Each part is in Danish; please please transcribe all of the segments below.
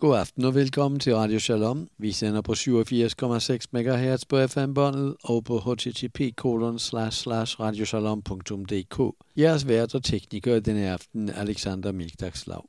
God aften og velkommen til Radio Shalom. Vi sender på 87,6 MHz på FM-båndet og på http://radioshalom.dk. Jeres vært og tekniker denne aften, Alexander Milkdagslav.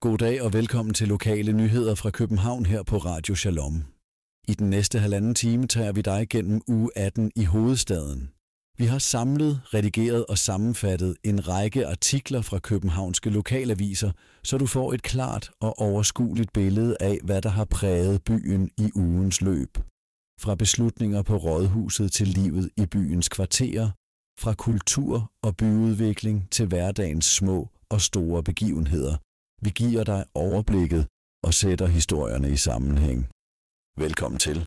God dag og velkommen til lokale nyheder fra København her på Radio Shalom. I den næste halvanden time tager vi dig gennem uge 18 i hovedstaden. Vi har samlet, redigeret og sammenfattet en række artikler fra københavnske lokalaviser, så du får et klart og overskueligt billede af, hvad der har præget byen i ugens løb. Fra beslutninger på rådhuset til livet i byens kvarterer, fra kultur og byudvikling til hverdagens små og store begivenheder. Vi giver dig overblikket og sætter historierne i sammenhæng. Velkommen til.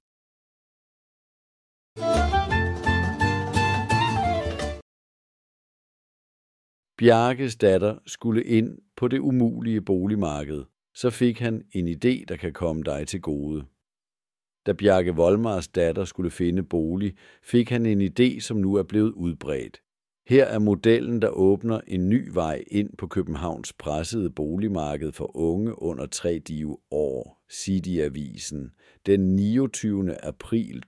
Bjarkes datter skulle ind på det umulige boligmarked. Så fik han en idé, der kan komme dig til gode. Da Bjarke Volmars datter skulle finde bolig, fik han en idé, som nu er blevet udbredt. Her er modellen, der åbner en ny vej ind på Københavns pressede boligmarked for unge under 30 år, City-avisen, den 29. april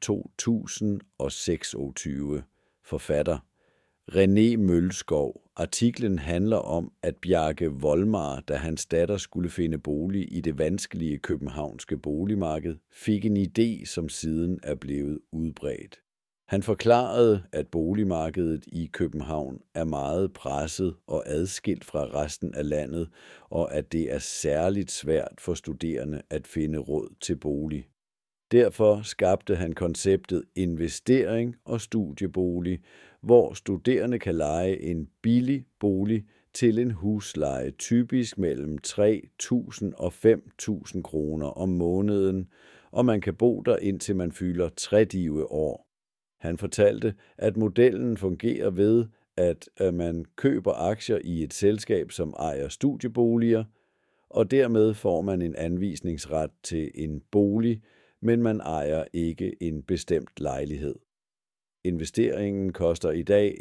2026. Forfatter René Mølskov. Artiklen handler om, at Bjarke Volmar, da hans datter skulle finde bolig i det vanskelige københavnske boligmarked, fik en idé, som siden er blevet udbredt. Han forklarede, at boligmarkedet i København er meget presset og adskilt fra resten af landet, og at det er særligt svært for studerende at finde råd til bolig. Derfor skabte han konceptet investering og studiebolig, hvor studerende kan leje en billig bolig til en husleje typisk mellem 3.000 og 5.000 kroner om måneden, og man kan bo der indtil man fylder 30 år. Han fortalte, at modellen fungerer ved, at man køber aktier i et selskab, som ejer studieboliger, og dermed får man en anvisningsret til en bolig, men man ejer ikke en bestemt lejlighed. Investeringen koster i dag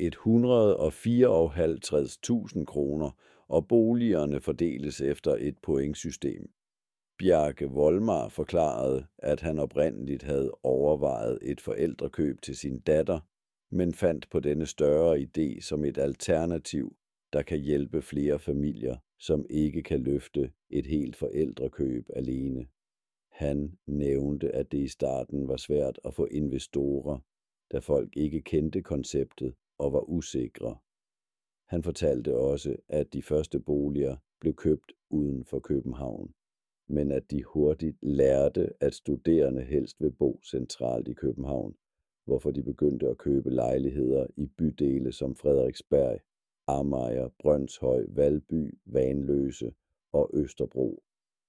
154.500 kroner, og boligerne fordeles efter et pointsystem. Bjarke Volmar forklarede, at han oprindeligt havde overvejet et forældrekøb til sin datter, men fandt på denne større idé som et alternativ, der kan hjælpe flere familier, som ikke kan løfte et helt forældrekøb alene. Han nævnte, at det i starten var svært at få investorer, da folk ikke kendte konceptet og var usikre. Han fortalte også, at de første boliger blev købt uden for København, men at de hurtigt lærte, at studerende helst vil bo centralt i København, hvorfor de begyndte at købe lejligheder i bydele som Frederiksberg, Amager, Brønshøj, Valby, Vanløse og Østerbro.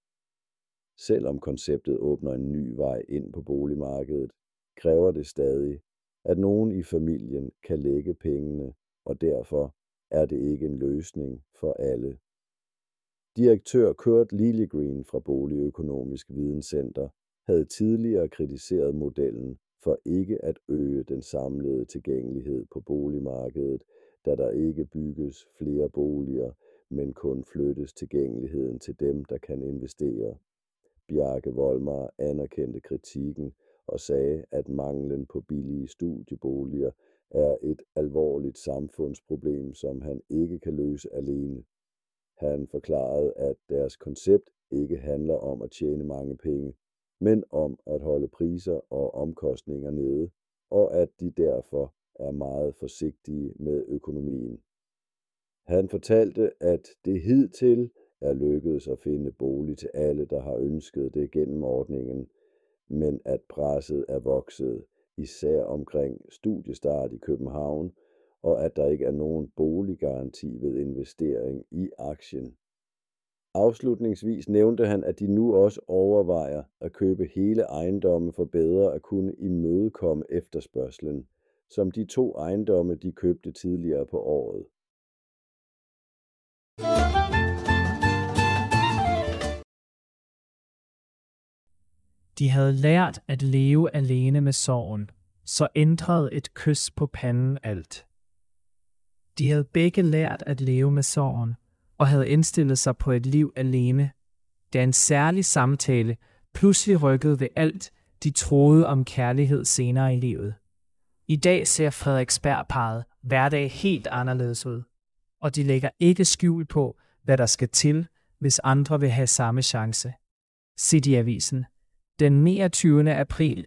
Selvom konceptet åbner en ny vej ind på boligmarkedet, kræver det stadig, at nogen i familien kan lægge pengene, og derfor er det ikke en løsning for alle. Direktør Kurt Liljegreen fra Boligøkonomisk Videnscenter havde tidligere kritiseret modellen for ikke at øge den samlede tilgængelighed på boligmarkedet, da der ikke bygges flere boliger, men kun flyttes tilgængeligheden til dem, der kan investere. Bjarke Volmar anerkendte kritikken og sagde, at manglen på billige studieboliger er et alvorligt samfundsproblem, som han ikke kan løse alene. Han forklarede, at deres koncept ikke handler om at tjene mange penge, men om at holde priser og omkostninger nede, og at de derfor er meget forsigtige med økonomien. Han fortalte, at det hidtil er lykkedes at finde bolig til alle, der har ønsket det gennem ordningen, men at presset er vokset, især omkring studiestart i København, og at der ikke er nogen boliggaranti ved investering i aktien. Afslutningsvis nævnte han, at de nu også overvejer at købe hele ejendomme for bedre at kunne imødekomme efterspørgslen, som de 2 ejendomme, de købte tidligere på året. De havde lært at leve alene med sorgen, så ændrede et kys på panden alt. De havde begge lært at leve med sorgen, og havde indstillet sig på et liv alene, da en særlig samtale pludselig rykkede ved alt, de troede om kærlighed senere i livet. I dag ser Frederiksberg-parret hverdag helt anderledes ud, og de lægger ikke skjul på, hvad der skal til, hvis andre vil have samme chance. City-avisen. Den 29. april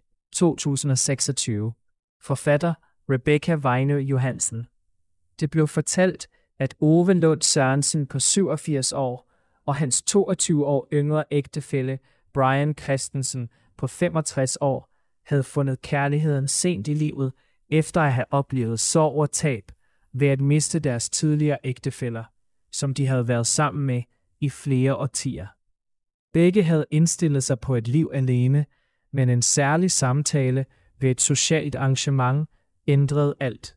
2026. Forfatter Rebecca Weine Johansen. Det blev fortalt, at Ove Lund Sørensen på 87 år og hans 22 år yngre ægtefælle Brian Christensen på 65 år havde fundet kærligheden sent i livet efter at have oplevet sorg og tab ved at miste deres tidligere ægtefæller, som de havde været sammen med i flere årtier. Begge havde indstillet sig på et liv alene, men en særlig samtale ved et socialt arrangement ændrede alt.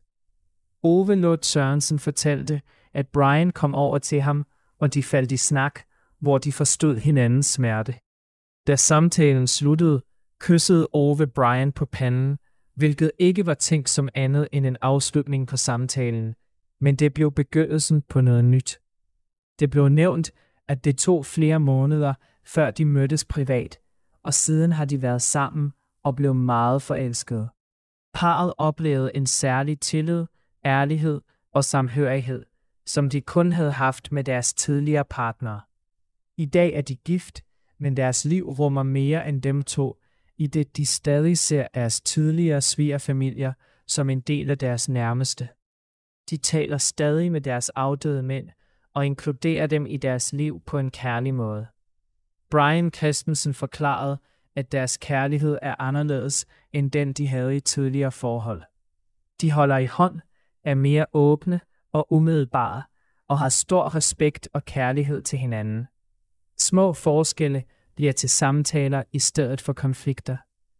Ove Lund Sørensen fortalte, at Brian kom over til ham, og de faldt i snak, hvor de forstod hinandens smerte. Da samtalen sluttede, kyssede Ove Brian på panden, hvilket ikke var tænkt som andet end en afslutning på samtalen, men det blev begyndelsen på noget nyt. Det blev nævnt, at det tog flere måneder, før de mødtes privat, og siden har de været sammen og blev meget forelskede. Parret oplevede en særlig tillid, ærlighed og samhørighed, som de kun havde haft med deres tidligere partnere. I dag er de gift, men deres liv rummer mere end dem to, i det de stadig ser deres tidligere svigerfamilier som en del af deres nærmeste. De taler stadig med deres afdøde mænd og inkluderer dem i deres liv på en kærlig måde. Brian Christensen forklarede, at deres kærlighed er anderledes end den, de havde i tidligere forhold. De holder i hånd, er mere åbne og umiddelbare og har stor respekt og kærlighed til hinanden. Små forskelle bliver til samtaler i stedet for konflikter.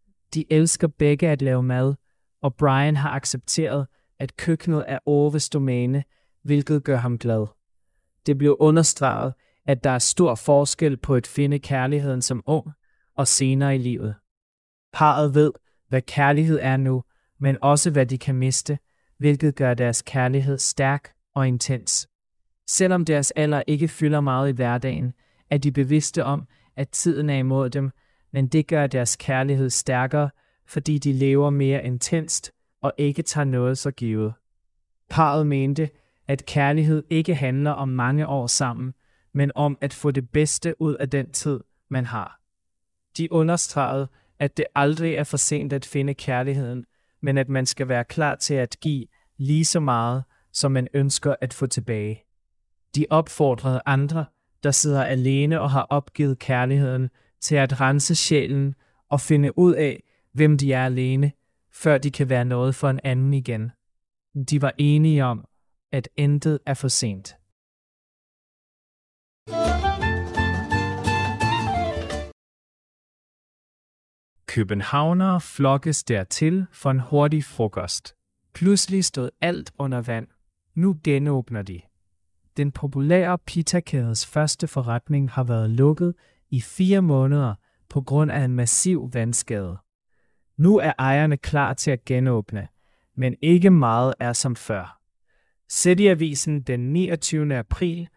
De elsker begge at lave mad, og Brian har accepteret, at køkkenet er Oves domæne, hvilket gør ham glad. Det blev understreget, at der er stor forskel på at finde kærligheden som ung og senere i livet. Parret ved, hvad kærlighed er nu, men også hvad de kan miste, hvilket gør deres kærlighed stærk og intens. Selvom deres alder ikke fylder meget i hverdagen, er de bevidste om, at tiden er imod dem, men det gør deres kærlighed stærkere, fordi de lever mere intenst og ikke tager noget så givet. Parret mente, at kærlighed ikke handler om mange år sammen, men om at få det bedste ud af den tid, man har. De understregede, at det aldrig er for sent at finde kærligheden, men at man skal være klar til at give lige så meget, som man ønsker at få tilbage. De opfordrede andre, der sidder alene og har opgivet kærligheden, til at rense sjælen og finde ud af, hvem de er alene, før de kan være noget for en anden igen. De var enige om, at intet er for sent. Københavnere flokkes dertil for en hurtig frokost. Pludselig stod alt under vand. Nu genåbner de. Den populære pizzakædes første forretning har været lukket i 4 måneder på grund af en massiv vandskade. Nu er ejerne klar til at genåbne, men ikke meget er som før. City-avisen den 29. april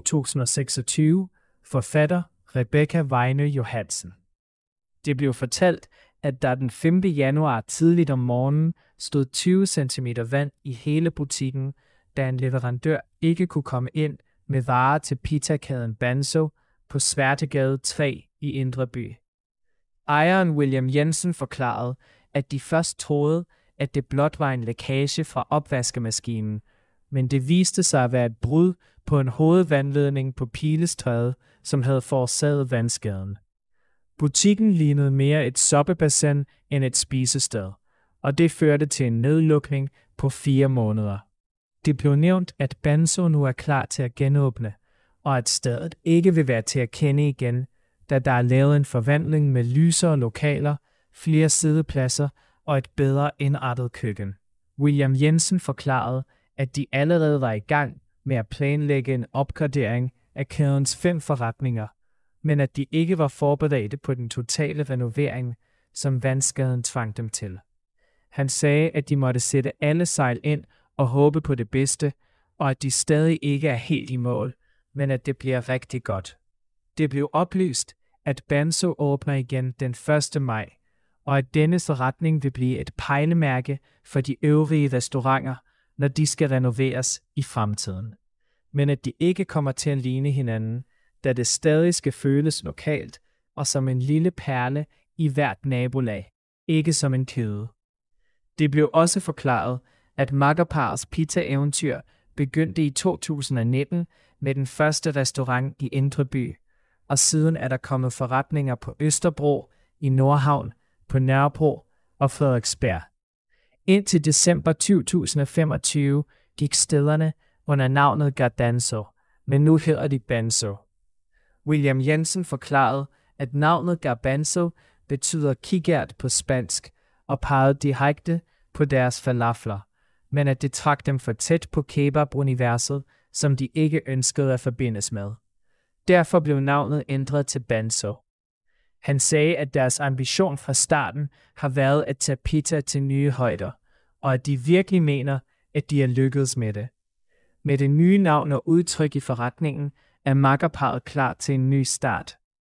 2026. Forfatter Rebecca Weine Johansen. Det blev fortalt, at der den 5. januar tidligt om morgenen stod 20 cm vand i hele butikken, da en leverandør ikke kunne komme ind med varer til pizzakæden Banzo på Sværtegade 3 i Indre By. Ejeren William Jensen forklarede, at de først troede, at det blot var en lækage fra opvaskemaskinen, men det viste sig at være et brud på en hovedvandledning på Pilestræde, som havde forårsaget vandskaden. Butikken lignede mere et soppebassin end et spisested, og det førte til en nedlukning på 4 måneder. Det blev nævnt, at Banzo nu er klar til at genåbne, og at stedet ikke vil være til at kende igen, da der er lavet en forvandling med lysere lokaler, flere siddepladser og et bedre indrettet køkken. William Jensen forklarede, at de allerede var i gang med at planlægge en opgradering af kædens 5 forretninger, men at de ikke var forberedte på den totale renovering, som vandskaden tvang dem til. Han sagde, at de måtte sætte alle sejl ind og håbe på det bedste, og at de stadig ikke er helt i mål, men at det bliver rigtig godt. Det blev oplyst, at Banzo åbner igen den 1. maj, og at denne forretning vil blive et pejlemærke for de øvrige restauranter, når de skal renoveres i fremtiden. Men at de ikke kommer til at ligne hinanden, da det stadig skal føles lokalt og som en lille perle i hvert nabolag, ikke som en kæde. Det blev også forklaret, at makkerparets pizza-eventyr begyndte i 2019 med den første restaurant i Indre By, og siden er der kommet forretninger på Østerbro, i Nordhavn, på Nørrebro og Frederiksberg. Indtil december 2025 gik stederne under navnet Gardanzo, men nu hedder de Banzo. William Jensen forklarede, at navnet Garbanzo betyder kikært på spansk og pegede direkte på deres falafler, men at det trak dem for tæt på kebab-universet, som de ikke ønskede at forbindes med. Derfor blev navnet ændret til Banzo. Han sagde, at deres ambition fra starten har været at tage pizza til nye højder, og at de virkelig mener, at de er lykkedes med det. Med det nye navn og udtryk i forretningen er makkerparret klar til en ny start.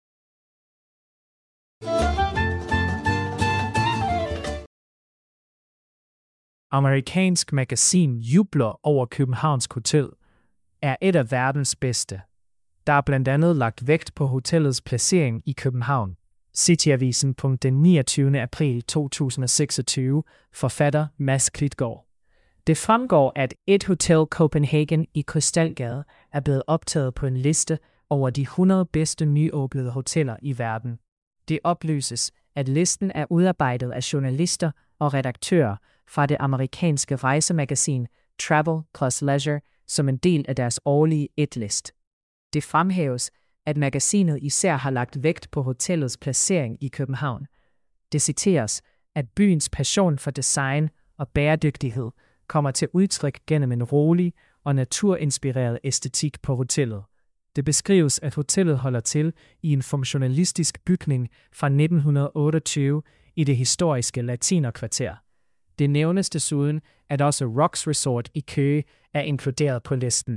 Amerikansk magasin jubler over Københavns Hotel er et af verdens bedste. Der er blandt andet lagt vægt på hotellets placering i København. Cityavisen den 29. april 2026, forfatter Mads Klitgaard. Det fremgår, at et Hotel Copenhagen i Krystalgade er blevet optaget på en liste over de 100 bedste nyåbnede hoteller i verden. Det oplyses, at listen er udarbejdet af journalister og redaktører fra det amerikanske rejsemagasin Travel Plus Leisure som en del af deres årlige hitlist. Det fremhæves, at magasinet især har lagt vægt på hotellets placering i København. Det citeres, at byens passion for design og bæredygtighed kommer til udtryk gennem en rolig og naturinspireret æstetik på hotellet. Det beskrives, at hotellet holder til i en funktionalistisk bygning fra 1928 i det historiske latinerkvarter. Det nævnes desuden, at også Rocks Resort i Køge er inkluderet på listen.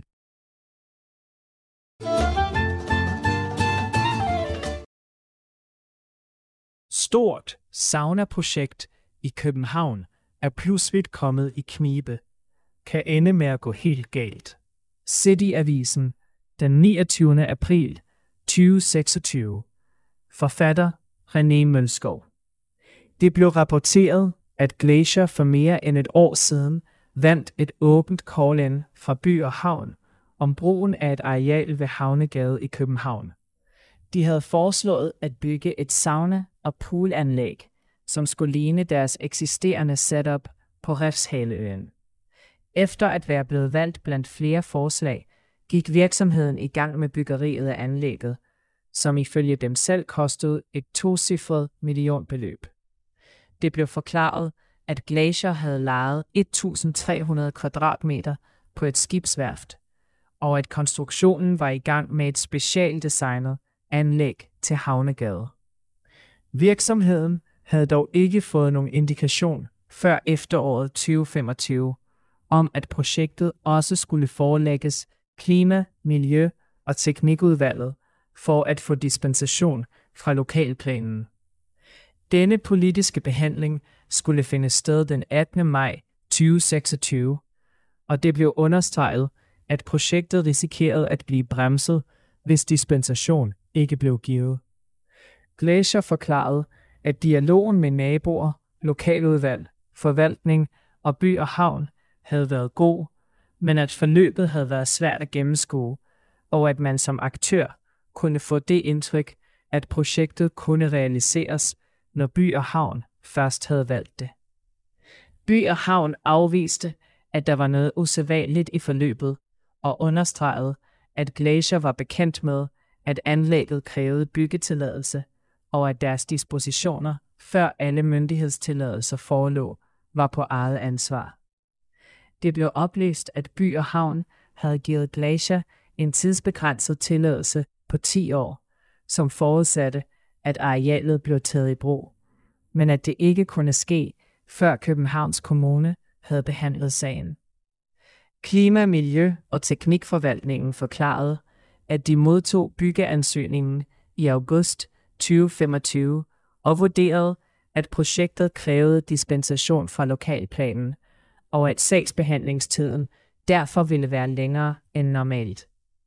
Stort sauna-projekt i København er pludselig kommet i knibe. Kan ende med at gå helt galt. Cityavisen den 29. april 2026. Forfatter René Mølskov. Det blev rapporteret, at Glacier for mere end et år siden vandt et åbent call-in fra By og Havn om brugen af et areal ved Havnegade i København. De havde foreslået at bygge et sauna- og poolanlæg, som skulle ligne deres eksisterende setup på Refshaleøen. Efter at være blevet valgt blandt flere forslag, gik virksomheden i gang med byggeriet af anlægget, som ifølge dem selv kostede et 2-cifret millionbeløb. Det blev forklaret, at Glacier havde lejet 1.300 kvadratmeter på et skibsværft, og at konstruktionen var i gang med et specialdesignet anlæg til Havnegade. Virksomheden havde dog ikke fået nogen indikation før efteråret 2025 om, at projektet også skulle forelægges Klima-, Miljø- og Teknikudvalget for at få dispensation fra lokalplanen. Denne politiske behandling skulle finde sted den 18. maj 2026, og det blev understreget, at projektet risikerede at blive bremset, hvis dispensation ikke blev givet. Glacier forklarede, at dialogen med naboer, lokaludvalg, forvaltning og By og Havn havde været god, men at forløbet havde været svært at gennemskue, og at man som aktør kunne få det indtryk, at projektet kunne realiseres, når By og Havn først havde valgt det. By og Havn afviste, at der var noget usædvanligt i forløbet, og understregede, at Glacier var bekendt med, at anlægget krævede byggetilladelse, og at deres dispositioner, før alle myndighedstilladelser forelå, var på eget ansvar. Det blev oplyst, at By og Havn havde givet Glacier en tidsbegrænset tilladelse på 10 år, som forudsatte, at arealet blev taget i brug, men at det ikke kunne ske, før Københavns Kommune havde behandlet sagen. Klima-, Miljø- og Teknikforvaltningen forklarede, at de modtog byggeansøgningen i august 2025 og vurderede, at projektet krævede dispensation fra lokalplanen, og at sagsbehandlingstiden derfor ville være længere end normalt.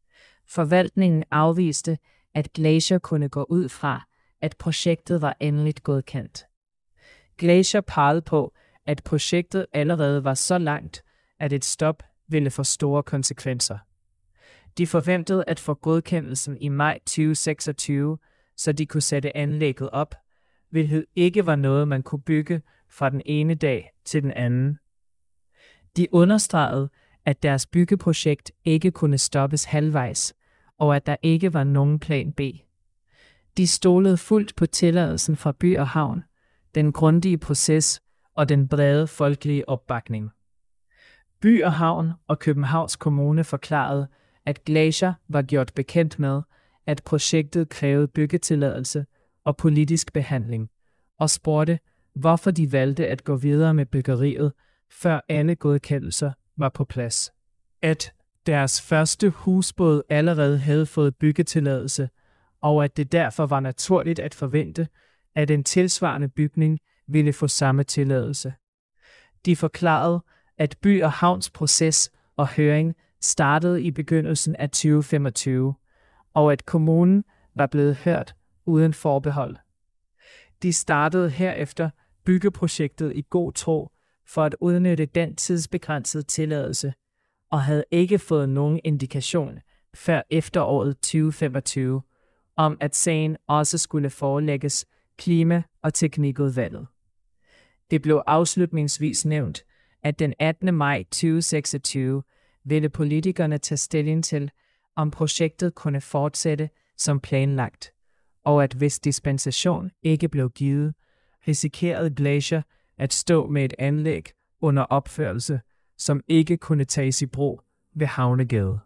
Forvaltningen afviste, at Glacier kunne gå ud fra, at projektet var endeligt godkendt. Glacier pegede på, at projektet allerede var så langt, at et stop ville få store konsekvenser. De forventede at få godkendelsen i maj 2026, så de kunne sætte anlægget op, hvilket ikke var noget, man kunne bygge fra den ene dag til den anden. De understregede, at deres byggeprojekt ikke kunne stoppes halvvejs, og at der ikke var nogen plan B. De stolede fuldt på tilladelsen fra By og Havn, den grundige proces og den brede folkelige opbakning. By og Havn og Københavns Kommune forklarede, at Glacier var gjort bekendt med, at projektet krævede byggetilladelse og politisk behandling, og spurgte, hvorfor de valgte at gå videre med byggeriet, før alle godkendelser var på plads. At deres første husbåd allerede havde fået byggetilladelse, og at det derfor var naturligt at forvente, at en tilsvarende bygning ville få samme tilladelse. De forklarede, at By og Havns proces og høring startede i begyndelsen af 2025, og at kommunen var blevet hørt uden forbehold. De startede herefter byggeprojektet i god tro for at udnytte den tidsbegrænsede tilladelse, og havde ikke fået nogen indikation før efteråret 2025 om, at sagen også skulle forelægges Klima- og Teknikudvalget. Det blev afslutningsvis nævnt, at den 18. maj 2026 ville politikerne tage stilling til, om projektet kunne fortsætte som planlagt, og at hvis dispensation ikke blev givet, risikerede Glacier at stå med et anlæg under opførelse, som ikke kunne tages i brug ved Havnegade.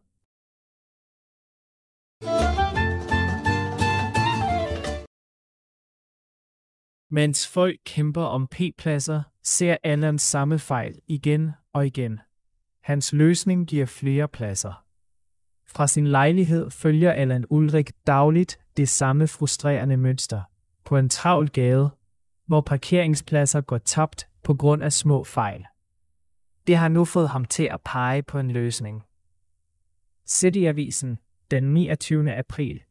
Mens folk kæmper om p-pladser, ser Allan samme fejl igen og igen. Hans løsning giver flere pladser. Fra sin lejlighed følger Allan Ulrik dagligt det samme frustrerende mønster. På en travl gade, hvor parkeringspladser går tabt på grund af små fejl. Det har nu fået ham til at pege på en løsning. City-avisen, den 29. april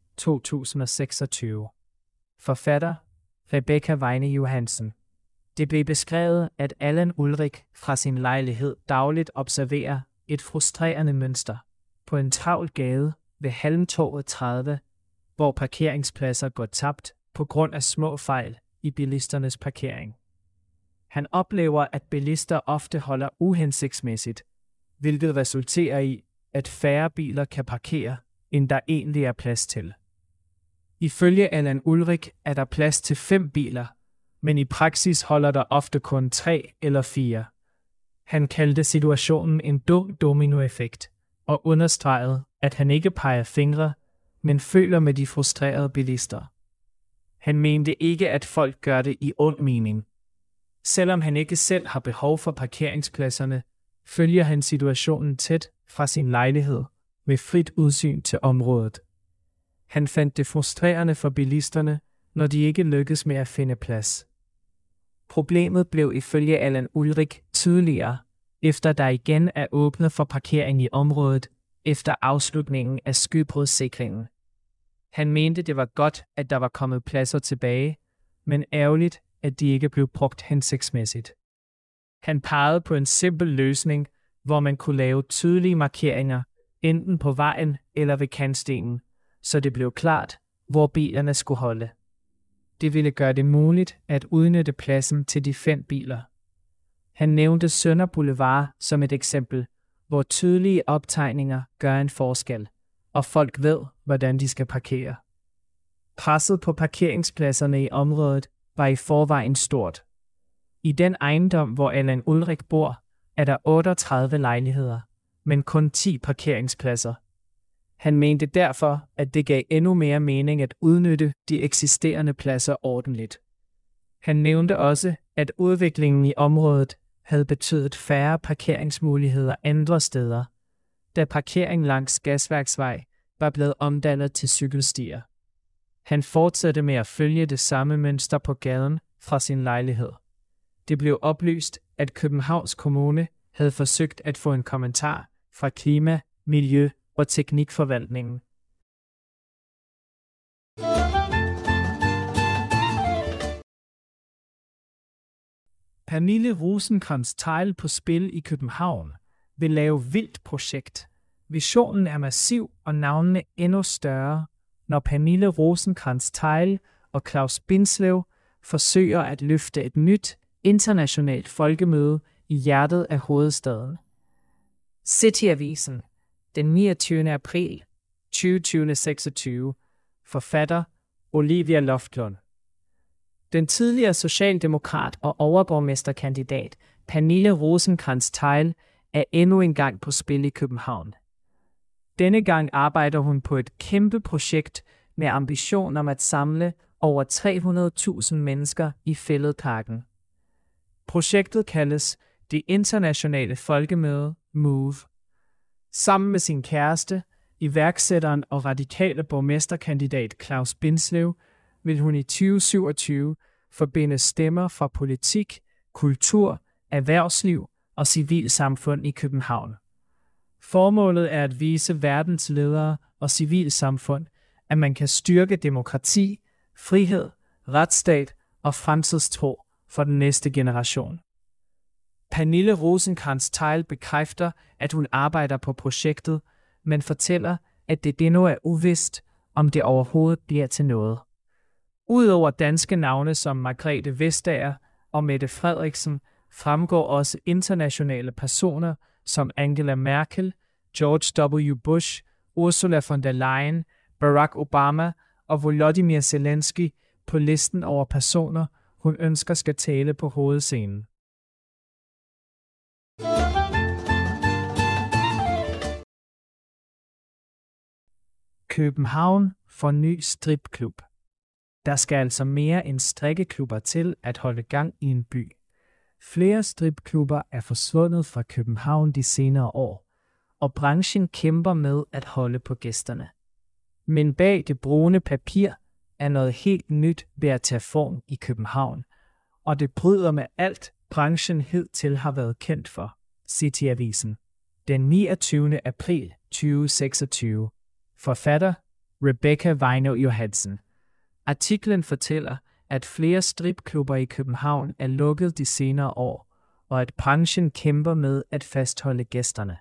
2026. Forfatter Rebecca Weine Johansen. Det blev beskrevet, at Allan Ulrik fra sin lejlighed dagligt observerer et frustrerende mønster på en travl gade ved Halmtorvet 30, hvor parkeringspladser går tabt på grund af små fejl i bilisternes parkering. Han oplever, at bilister ofte holder uhensigtsmæssigt, hvilket resulterer i, at færre biler kan parkere, end der egentlig er plads til. Ifølge Allan Ulrik er der plads til 5 biler, men i praksis holder der ofte kun 3 eller 4. Han kaldte situationen en dum dominoeffekt og understregede, at han ikke peger fingre, men føler med de frustrerede bilister. Han mente ikke, at folk gør det i ond mening. Selvom han ikke selv har behov for parkeringspladserne, følger han situationen tæt fra sin lejlighed med frit udsyn til området. Han fandt det frustrerende for bilisterne, når de ikke lykkedes med at finde plads. Problemet blev ifølge Allan Ulrik tydeligere, efter der igen er åbnet for parkering i området efter afslutningen af skybrudssikringen. Han mente, det var godt, at der var kommet pladser tilbage, men ærgerligt, at de ikke blev brugt hensigtsmæssigt. Han pegede på en simpel løsning, hvor man kunne lave tydelige markeringer, enten på vejen eller ved kantstenen, så det blev klart, hvor bilerne skulle holde. Det ville gøre det muligt at udnytte pladsen til de 5 biler. Han nævnte Sønder Boulevard som et eksempel, hvor tydelige optegninger gør en forskel, og folk ved, hvordan de skal parkere. Presset på parkeringspladserne i området var i forvejen stort. I den ejendom, hvor Allan Ulrik bor, er der 38 lejligheder, men kun 10 parkeringspladser. Han mente derfor, at det gav endnu mere mening at udnytte de eksisterende pladser ordentligt. Han nævnte også, at udviklingen i området havde betydet færre parkeringsmuligheder andre steder, da parkering langs Gasværksvej var blevet omdannet til cykelstier. Han fortsatte med at følge det samme mønster på gaden fra sin lejlighed. Det blev oplyst, at Københavns Kommune havde forsøgt at få en kommentar fra Klima-, Miljø- og Teknikforvaltningen, Pernille Rosenkrantz-Theil på spil i København vil lave vildt projekt. Visionen er massiv og navnene endnu større, når Pernille Rosenkrantz-Theil og Claus Bindslev forsøger at løfte et nyt internationalt folkemøde i hjertet af hovedstaden. City-avisen, den 29. april 2026. Forfatter Olivia Loftlund. Den tidligere socialdemokrat og overborgmesterkandidat Pernille Rosenkrantz-Theil er endnu en gang på spil i København. Denne gang arbejder hun på et kæmpe projekt med ambition om at samle over 300.000 mennesker i Fælledparken. Projektet kaldes Det Internationale Folkemøde MOVE. Sammen med sin kæreste, iværksætteren og radikale borgmesterkandidat Claus Bindslev, vil hun i 2027 forbinde stemmer fra politik, kultur, erhvervsliv og civilsamfund i København. Formålet er at vise verdens ledere og civilsamfund, at man kan styrke demokrati, frihed, retsstat og fremtidstro for den næste generation. Pernille Rosenkrantz-Theil bekræfter, at hun arbejder på projektet, men fortæller, at det endnu er uvist, om det overhovedet bliver til noget. Udover danske navne som Margrethe Vestager og Mette Frederiksen, fremgår også internationale personer som Angela Merkel, George W. Bush, Ursula von der Leyen, Barack Obama og Volodymyr Zelensky på listen over personer, hun ønsker skal tale på hovedscenen. København får ny stripklub. Der skal altså mere end strikkeklubber til at holde gang i en by. Flere stripklubber er forsvundet fra København de senere år, og branchen kæmper med at holde på gæsterne. Men bag det brune papir er noget helt nyt ved at tage form i København, og det bryder med alt, branchen hidtil har været kendt for. City-avisen. Den 29. april 2026. Forfatter Rebecca Weino Johansen. Artiklen fortæller, at flere stripklubber i København er lukket de senere år, og at branchen kæmper med at fastholde gæsterne.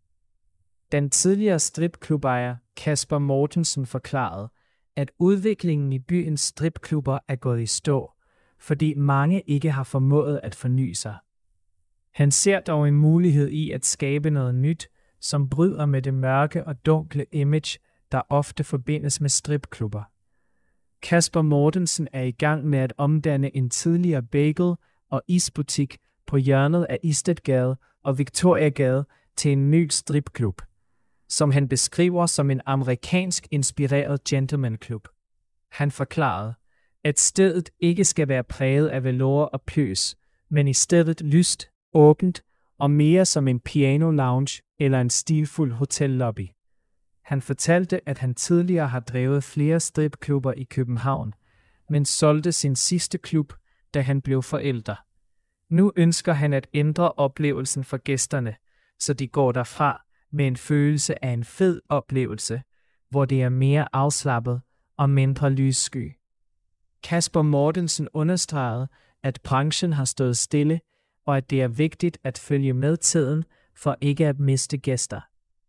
Den tidligere stripklubejer Kasper Mortensen forklarede, at udviklingen i byens stripklubber er gået i stå, fordi mange ikke har formået at forny sig. Han ser dog en mulighed i at skabe noget nyt, som bryder med det mørke og dunkle image, der ofte forbindes med stripklubber. Kasper Mortensen er i gang med at omdanne en tidligere bagel- og isbutik på hjørnet af Istedgade og Victoriagade til en ny stripklub, som han beskriver som en amerikansk inspireret gentlemanklub. Han forklarede, at stedet ikke skal være præget af velour og pøs, men i stedet lyst, åbent og mere som en piano lounge eller en stilfuld hotellobby. Han fortalte, at han tidligere har drevet flere stripklubber i København, men solgte sin sidste klub, da han blev forælder. Nu ønsker han at ændre oplevelsen for gæsterne, så de går derfra med en følelse af en fed oplevelse, hvor det er mere afslappet og mindre lyssky. Kasper Mortensen understregede, at branchen har stået stille, og at det er vigtigt at følge med tiden for ikke at miste gæster.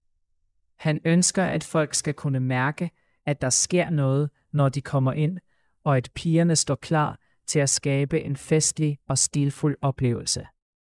Han ønsker, at folk skal kunne mærke, at der sker noget, når de kommer ind, og at pigerne står klar til at skabe en festlig og stilfuld oplevelse.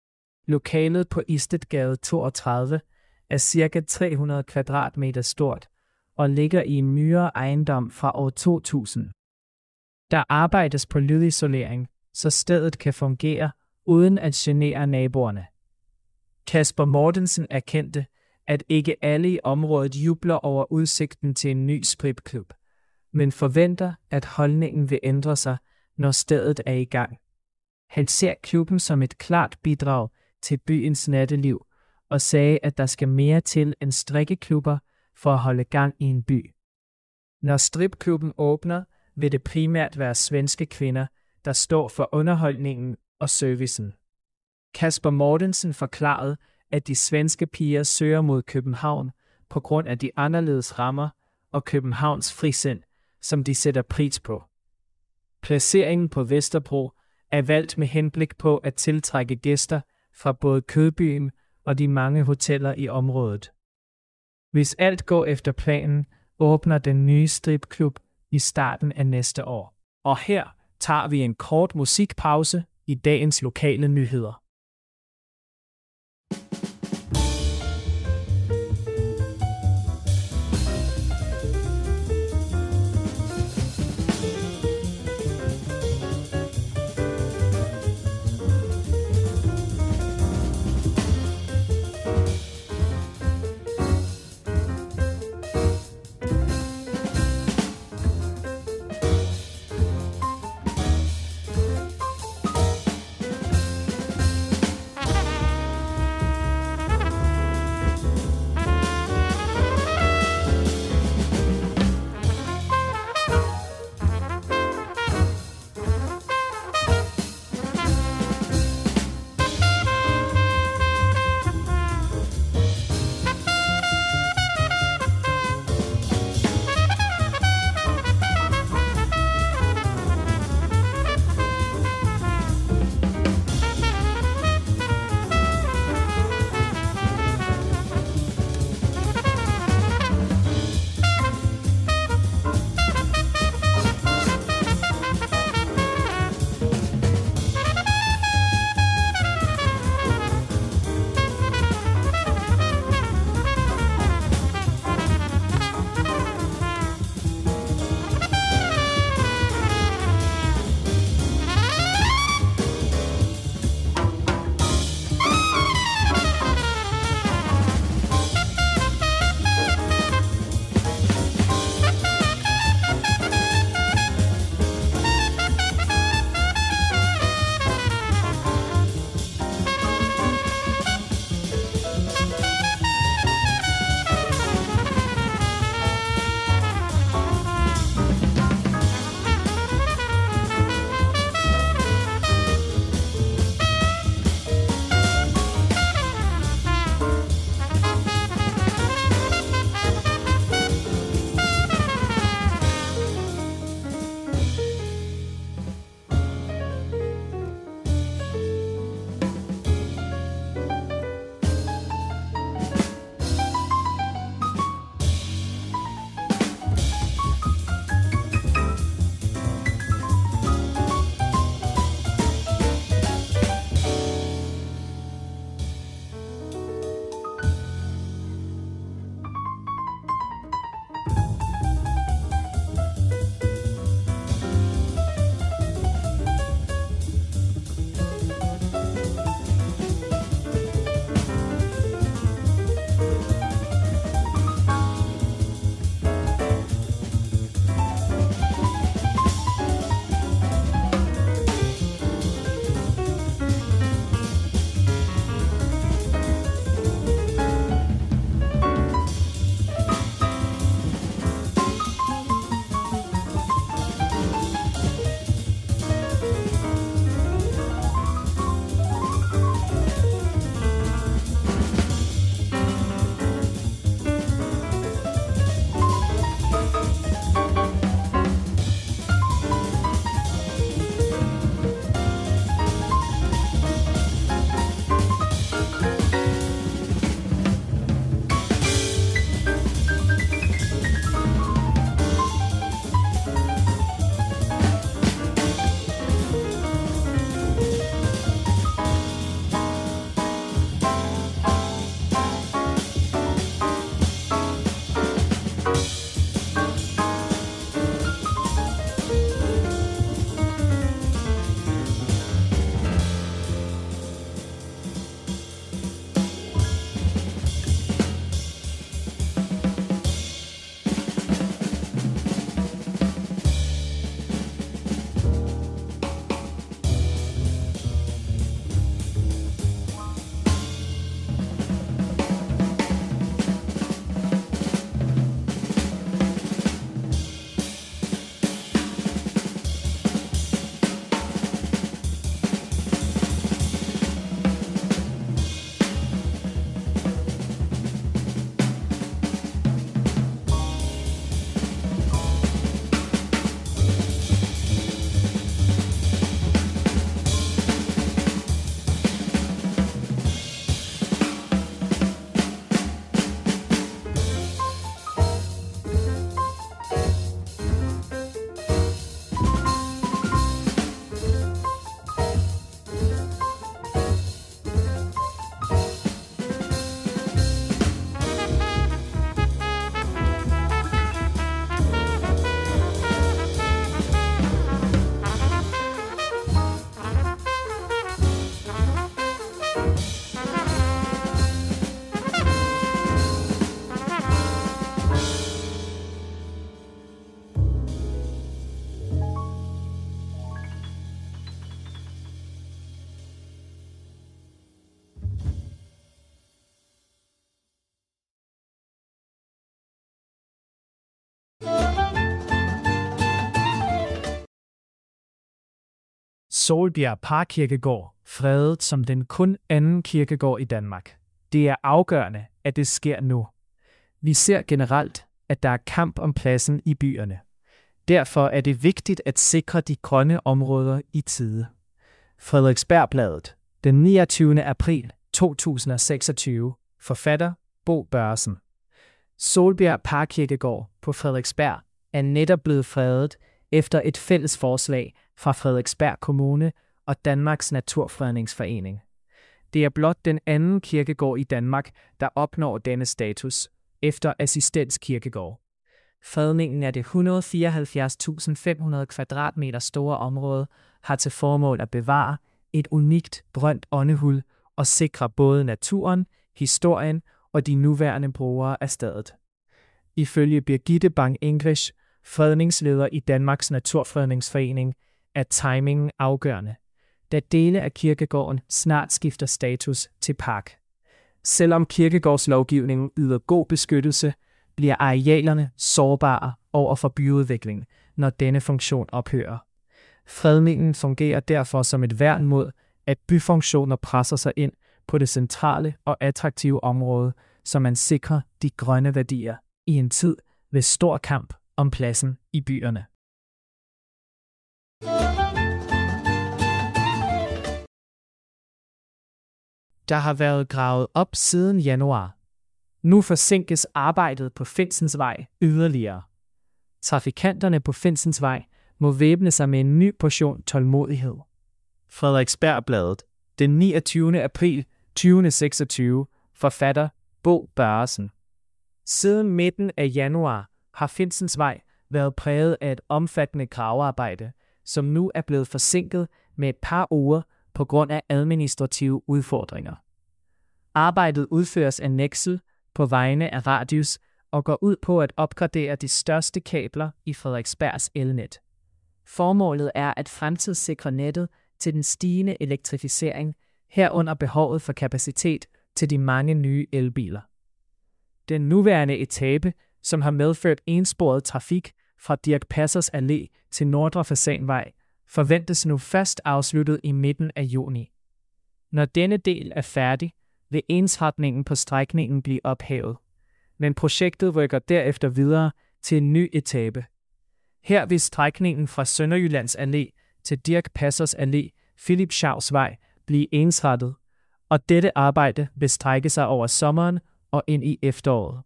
Lokalet på Istedgade 32 er ca. 300 kvadratmeter stort og ligger i en myre ejendom fra år 2000. Der arbejdes på lydisolering, så stedet kan fungere uden at genere naboerne. Kasper Mortensen erkendte, at ikke alle i området jubler over udsigten til en ny stripklub, men forventer, at holdningen vil ændre sig, når stedet er i gang. Han ser klubben som et klart bidrag til byens natteliv og sagde, at der skal mere til end strikkeklubber for at holde gang i en by. Når stripklubben åbner, vil det primært være svenske kvinder, der står for underholdningen og servicen. Kasper Mortensen forklarede, at de svenske piger søger mod København på grund af de anderledes rammer og Københavns frisind, som de sætter pris på. Placeringen på Vesterbro er valgt med henblik på at tiltrække gæster fra både Kødbyen og de mange hoteller i området. Hvis alt går efter planen, åbner den nye stripklub i starten af næste år. Og her tager vi en kort musikpause i dagens lokale nyheder. Solbjerg Parkkirkegård fredet som den kun anden kirkegård i Danmark. Det er afgørende, at det sker nu. Vi ser generelt, at der er kamp om pladsen i byerne. Derfor er det vigtigt at sikre de grønne områder i tide. Frederiksbergbladet, den 29. april 2026. Forfatter Bo Børresen. Solbjerg Parkkirkegård på Frederiksberg er netop blevet fredet efter et fælles forslag fra Frederiksberg Kommune og Danmarks Naturfredningsforening. Det er blot den anden kirkegård i Danmark, der opnår denne status, efter Assistens Kirkegård. Fredningen af det 174.500 kvadratmeter store område har til formål at bevare et unikt grønt åndehul og sikre både naturen, historien og de nuværende brugere af stedet. Ifølge Birgitte Bang-English, fredningsleder i Danmarks Naturfredningsforening, er timingen afgørende, da dele af kirkegården snart skifter status til park. Selvom kirkegårdslovgivningen yder god beskyttelse, bliver arealerne sårbare over for byudvikling, når denne funktion ophører. Fredningen fungerer derfor som et værn mod, at byfunktioner presser sig ind på det centrale og attraktive område, så man sikrer de grønne værdier i en tid ved stor kamp om pladsen i byerne. Der har været gravet op siden januar. Nu forsinkes arbejdet på Finsensvej yderligere. Trafikanterne på Finsensvej må væbne sig med en ny portion tålmodighed. Frederiksbergbladet, den 29. april 2026. Forfatter Bo Børresen. Siden midten af januar har Finsensvej været præget af et omfattende gravearbejde, som nu er blevet forsinket med et par uger på grund af administrative udfordringer. Arbejdet udføres af Nexel på vegne af Radius og går ud på at opgradere de største kabler i Frederiksbergs elnet. Formålet er at fremtidssikre nettet til den stigende elektrificering, herunder behovet for kapacitet til de mange nye elbiler. Den nuværende etape, som har medført ensporet trafik fra Dirch Passers Allé til Nordre Fasanvej, forventes nu først afsluttet i midten af juni. Når denne del er færdig, vil ensretningen på strækningen blive ophævet, men projektet rykker derefter videre til en ny etape. Her vil strækningen fra Sønderjyllands Allé til Dirch Passers Allé, Philip Schaus Vej, blive ensrettet, og dette arbejde vil strække sig over sommeren og ind i efteråret.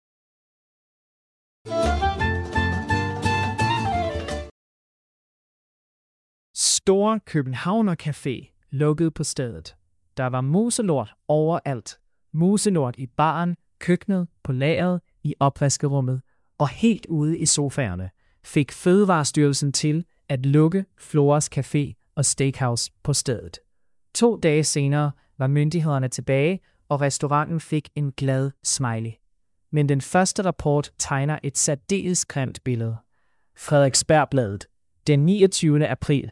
Store Københavner Café lukkede på stedet. Der var muselort overalt. Muselort i baren, køkkenet, på lageret, i opvaskerummet og helt ude i sofaerne fik Fødevarestyrelsen til at lukke Floras Café og Steakhouse på stedet. 2 dage senere var myndighederne tilbage, og restauranten fik en glad smiley. Men den første rapport tegner et særdeles grimt billede. Frederiksbergbladet, den 29. april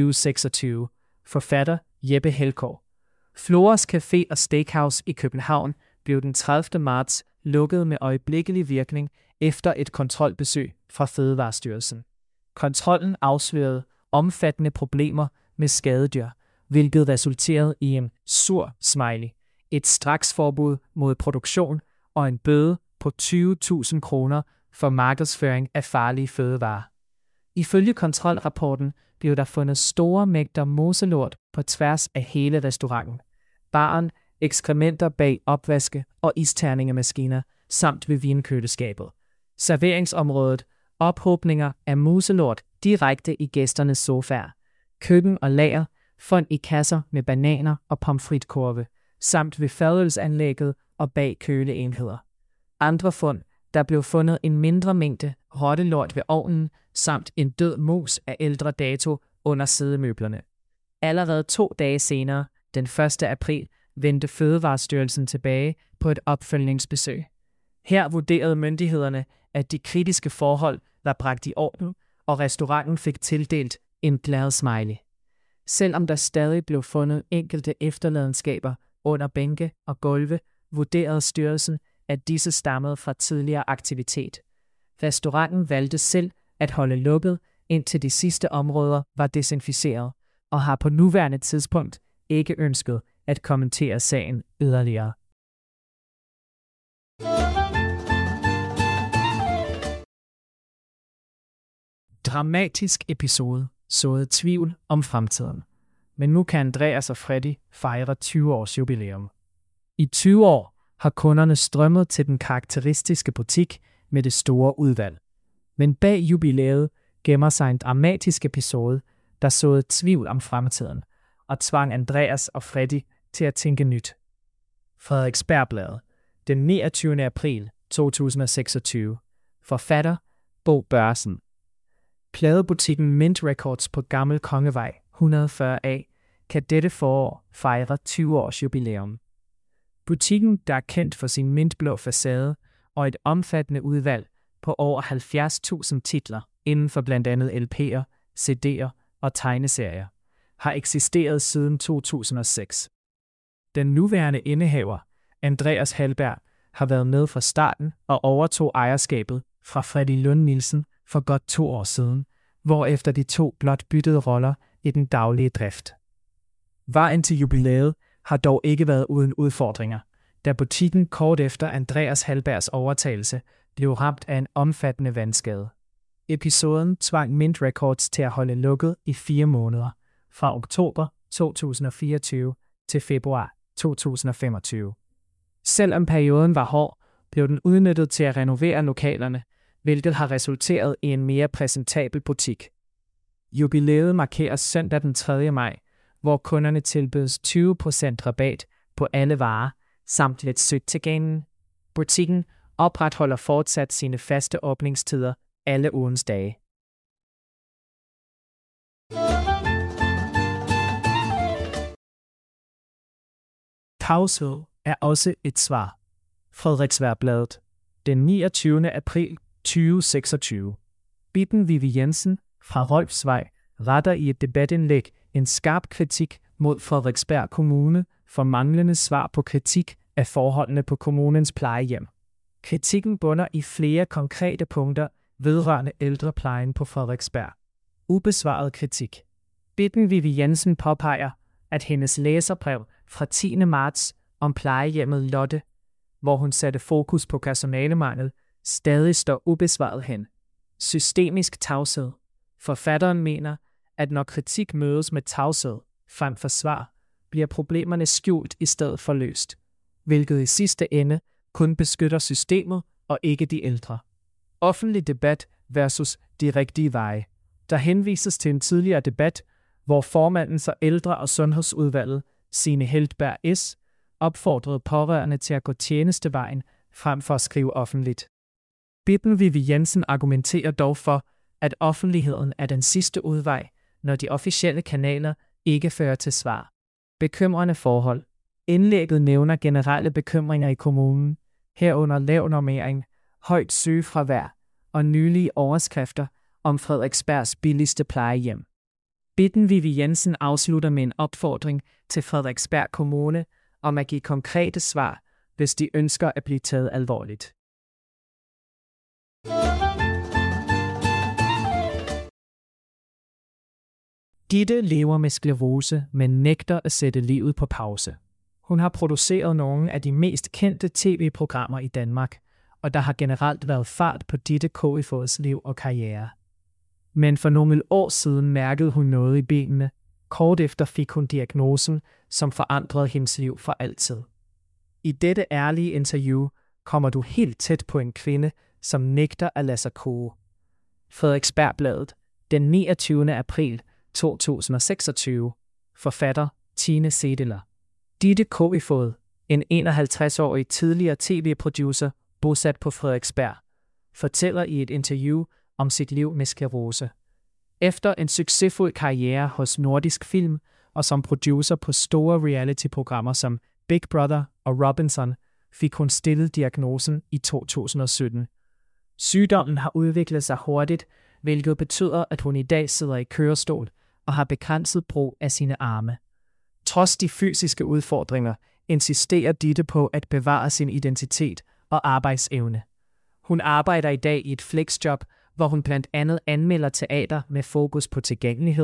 2026. Forfatter Jeppe Helgaard. Floras Café og Steakhouse i København blev den 30. marts lukket med øjeblikkelig virkning efter et kontrolbesøg fra Fødevarestyrelsen. Kontrollen afslørede omfattende problemer med skadedyr, hvilket resulterede i en sur smiley, et straksforbud mod produktion og en bøde på 20.000 kroner for markedsføring af farlige fødevarer. Ifølge kontrolrapporten blev der fundet store mængder moselort på tværs af hele restauranten, baren, ekskrementer bag opvaske- og isterningemaskiner samt ved vinkøleskabet. Serveringsområdet, ophobninger af muselort direkte i gæsternes sofaer, køkken og lager, fund i kasser med bananer og pomfritkorve, samt ved fadølsanlægget og bag køleenheder. Andre fund, der blev fundet en mindre mængde rottelort ved ovnen, samt en død mus af ældre dato under sædemøblerne. Allerede 2 dage senere, den 1. april, vendte Fødevarestyrelsen tilbage på et opfølgningsbesøg. Her vurderede myndighederne, at de kritiske forhold var bragt i orden, og restauranten fik tildelt en glad smiley. Selvom der stadig blev fundet enkelte efterladenskaber under bænke og gulve, vurderede styrelsen, at disse stammede fra tidligere aktivitet. Restauranten valgte selv at holde lukket, indtil de sidste områder var desinficeret, og har på nuværende tidspunkt ikke ønsket at kommentere sagen yderligere. Dramatisk episode såede tvivl om fremtiden. Men nu kan Andreas og Freddy fejre 20-års jubilæum. I 20 år har kunderne strømmet til den karakteristiske butik med det store udvalg. Men bag jubilæet gemmer sig en dramatisk episode, der såede tvivl om fremtiden og tvang Andreas og Freddy til at tænke nyt. Frederiksbergbladet, den 29. april 2026. Forfatter Bo Børresen. Pladebutikken Mint Records på Gammel Kongevej 140A kan dette forår fejre 20 års jubilæum. Butikken, der er kendt for sin mintblå facade og et omfattende udvalg på over 70.000 titler inden for blandt andet LP'er, CD'er og tegneserier, har eksisteret siden 2006. Den nuværende indehaver, Andreas Hallberg, har været med fra starten og overtog ejerskabet fra Freddy Lund Nielsen for godt 2 år siden, hvorefter de to blot byttede roller i den daglige drift. Vejen til jubilæet har dog ikke været uden udfordringer, da butikken kort efter Andreas Hallbergs overtagelse blev ramt af en omfattende vandskade. Episoden tvang Mint Records til at holde lukket i 4 måneder, fra oktober 2024 til februar 2025. Selvom perioden var hård, blev den udnyttet til at renovere lokalerne, hvilket har resulteret i en mere præsentabel butik. Jubilæet markeres søndag den 3. maj, hvor kunderne tilbydes 20% rabat på alle varer, samt lidt sødt til ganen. Butikken opretholder fortsat sine faste åbningstider alle ugens dage. Tavshed er også et svar. Frederiksbergbladet, den 29. april 2026. Bitten Vivi Jensen fra Rolfsvej retter i et debatindlæg en skarp kritik mod Frederiksberg Kommune for manglende svar på kritik af forholdene på kommunens plejehjem. Kritikken bunder i flere konkrete punkter vedrørende ældreplejen på Frederiksberg. Ubesvaret kritik. Bitten Vivi Jensen påpeger, at hendes læserbrev fra 10. marts om plejehjemmet Lotte, hvor hun satte fokus på personalemangel, stadig står ubesvaret hen. Systemisk tavshed. Forfatteren mener, at når kritik mødes med tavshed frem for svar, bliver problemerne skjult i stedet for løst, hvilket i sidste ende kun beskytter systemet og ikke de ældre. Offentlig debat versus de rigtige veje. Der henvises til en tidligere debat, hvor formanden for Ældre- og Sundhedsudvalget, Signe Heltberg S., opfordrede pårørende til at gå tjenestevejen frem for at skrive offentligt. Bitten Vivi Jensen argumenterer dog for, at offentligheden er den sidste udvej, når de officielle kanaler ikke fører til svar. Bekymrende forhold. Indlægget nævner generelle bekymringer i kommunen, herunder lav normering, højt sygefravær og nylige overskrifter om Frederiksbergs billigste plejehjem. Bitten Vivi Jensen afslutter med en opfordring til Frederiksberg Kommune om at give konkrete svar, hvis de ønsker at blive taget alvorligt. Ditte lever med sklerose, men nægter at sætte livet på pause. Hun har produceret nogle af de mest kendte tv-programmer i Danmark, og der har generelt været fart på Ditte Koifods liv og karriere. Men for nogle år siden mærkede hun noget i benene. Kort efter fik hun diagnosen, som forandrede hendes liv for altid. I dette ærlige interview kommer du helt tæt på en kvinde, som nægter at lade sig koge. Frederiksbergbladet, den 29. april 2026. Forfatter Tine Sedeler. Ditte Koifod, en 51-årig tidligere tv-producer bosat på Frederiksberg, fortæller i et interview om sit liv med sklerose. Efter en succesfuld karriere hos Nordisk Film og som producer på store reality-programmer som Big Brother og Robinson, fik hun stillet diagnosen i 2017. Sygdommen har udviklet sig hurtigt, hvilket betyder, at hun i dag sidder i kørestol og har begrænset brug af sine arme. Trods de fysiske udfordringer insisterer Ditte på at bevare sin identitet og arbejdsevne. Hun arbejder i dag i et flexjob, hvor hun blandt andet anmelder teater med fokus på tilgængelighed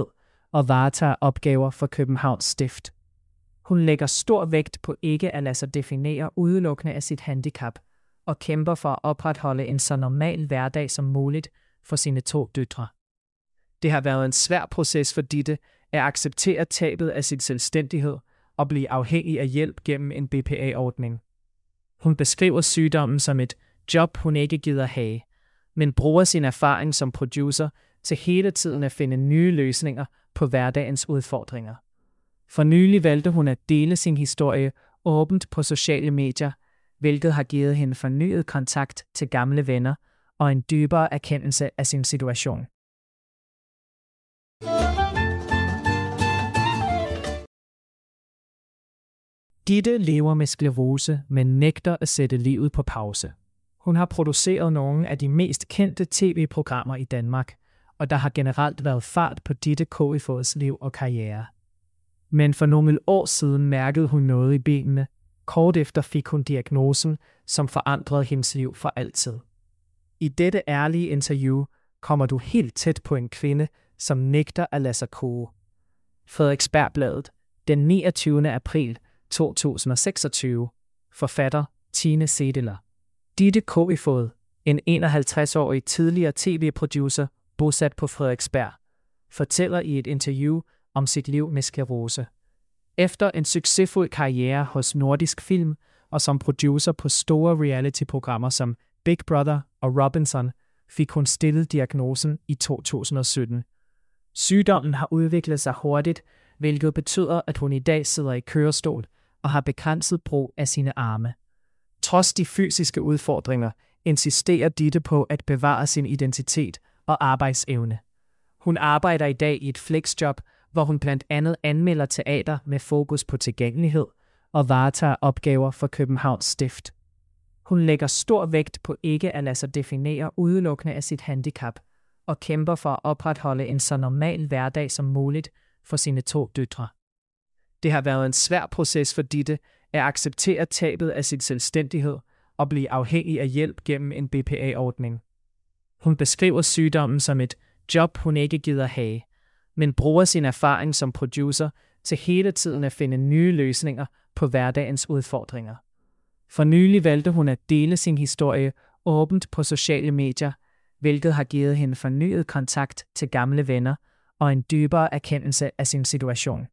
og varetager opgaver for Københavns Stift. Hun lægger stor vægt på ikke at lade sig definere udelukkende af sit handicap, og kæmper for at opretholde en så normal hverdag som muligt for sine 2 døtre. Det har været en svær proces for Ditte at acceptere tabet af sin selvstændighed og blive afhængig af hjælp gennem en BPA-ordning. Hun beskriver sygdommen som et job, hun ikke gider have, men bruger sin erfaring som producer til hele tiden at finde nye løsninger på hverdagens udfordringer. For nylig valgte hun at dele sin historie åbent på sociale medier, hvilket har givet hende fornyet kontakt til gamle venner og en dybere erkendelse af sin situation. Ditte lever med sklerose, men nægter at sætte livet på pause. Hun har produceret nogle af de mest kendte tv-programmer i Danmark, og der har generelt været fart på Ditte Koifods liv og karriere. Men for nogle år siden mærkede hun noget i benene. Kort efter fik hun diagnosen, som forandrede hendes liv for altid. I dette ærlige interview kommer du helt tæt på en kvinde, som nægter at lade sig koge. Frederiksbergbladet, den 29. april 2026. Forfatter Tine Sedeler. Ditte Koifod, en 51-årig tidligere tv-producer bosat på Frederiksberg, fortæller i et interview om sit liv med sklerose. Efter en succesfuld karriere hos Nordisk Film og som producer på store reality-programmer som Big Brother og Robinson, fik hun stillet diagnosen i 2017. Sygdommen har udviklet sig hurtigt, hvilket betyder, at hun i dag sidder i kørestol og har begrænset brug af sine arme. Trods de fysiske udfordringer insisterer Ditte på at bevare sin identitet og arbejdsevne. Hun arbejder i dag i et flexjob, hvor hun blandt andet anmelder teater med fokus på tilgængelighed og varetager opgaver for Københavns Stift. Hun lægger stor vægt på ikke at lade sig definere udelukkende af sit handicap og kæmper for at opretholde en så normal hverdag som muligt for sine 2 døtre. Det har været en svær proces for Ditte at acceptere tabet af sin selvstændighed og blive afhængig af hjælp gennem en BPA-ordning. Hun beskriver sygdommen som et job, hun ikke gider have, men bruger sin erfaring som producer til hele tiden at finde nye løsninger på hverdagens udfordringer. For nylig valgte hun at dele sin historie åbent på sociale medier, hvilket har givet hende fornyet kontakt til gamle venner og en dybere erkendelse af sin situation.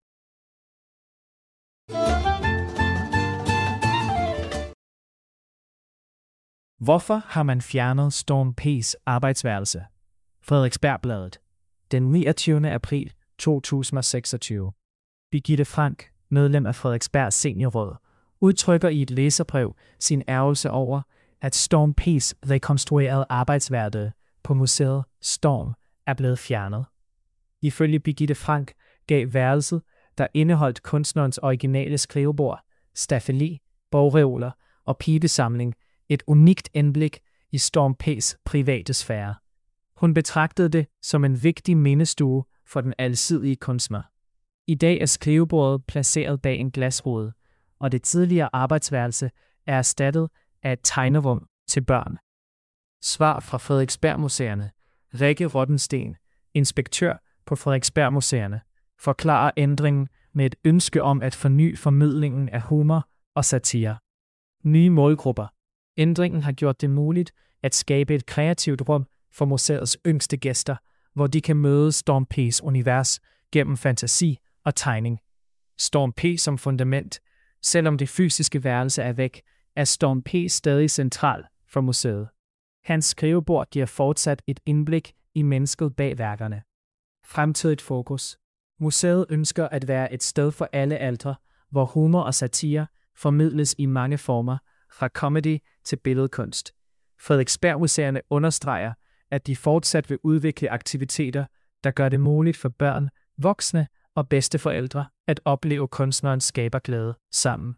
Hvorfor har man fjernet Storm P's arbejdsværelse? Frederiksbergbladet, den 29. april 2026. Birgitte Frank, medlem af Frederiksberg Seniorråd, udtrykker i et læserbrev sin ærgelse over, at Storm P's rekonstruerede arbejdsværelse på museet Storm er blevet fjernet. Ifølge Birgitte Frank gav værelset, der indeholdt kunstnerens originale skrivebord, staffeli, bogreoler og pibesamling, et unikt indblik i Storm P's private sfære. Hun betragtede det som en vigtig mindestue for den alsidige kunstner. I dag er skrivebordet placeret bag en glasrude, og det tidligere arbejdsværelse er erstattet af et tegnerum til børn. Svar fra Frederiksberg Museerne. Rikke Rottensten, inspektør på Frederiksberg Museerne, forklarer ændringen med et ønske om at forny formidlingen af humor og satire. Nye målgrupper. Ændringen har gjort det muligt at skabe et kreativt rum for museets yngste gæster, hvor de kan møde Storm P's univers gennem fantasi og tegning. Storm P som fundament. Selvom det fysiske værelse er væk, er Storm P stadig central for museet. Hans skrivebord giver fortsat et indblik i mennesket bag værkerne. Fremtidigt fokus. Museet ønsker at være et sted for alle aldre, hvor humor og satire formidles i mange former, fra comedy til billedkunst. Frederiksberg Museerne understreger, at de fortsat vil udvikle aktiviteter, der gør det muligt for børn, voksne og bedsteforældre at opleve kunstnerens skaberglæde sammen.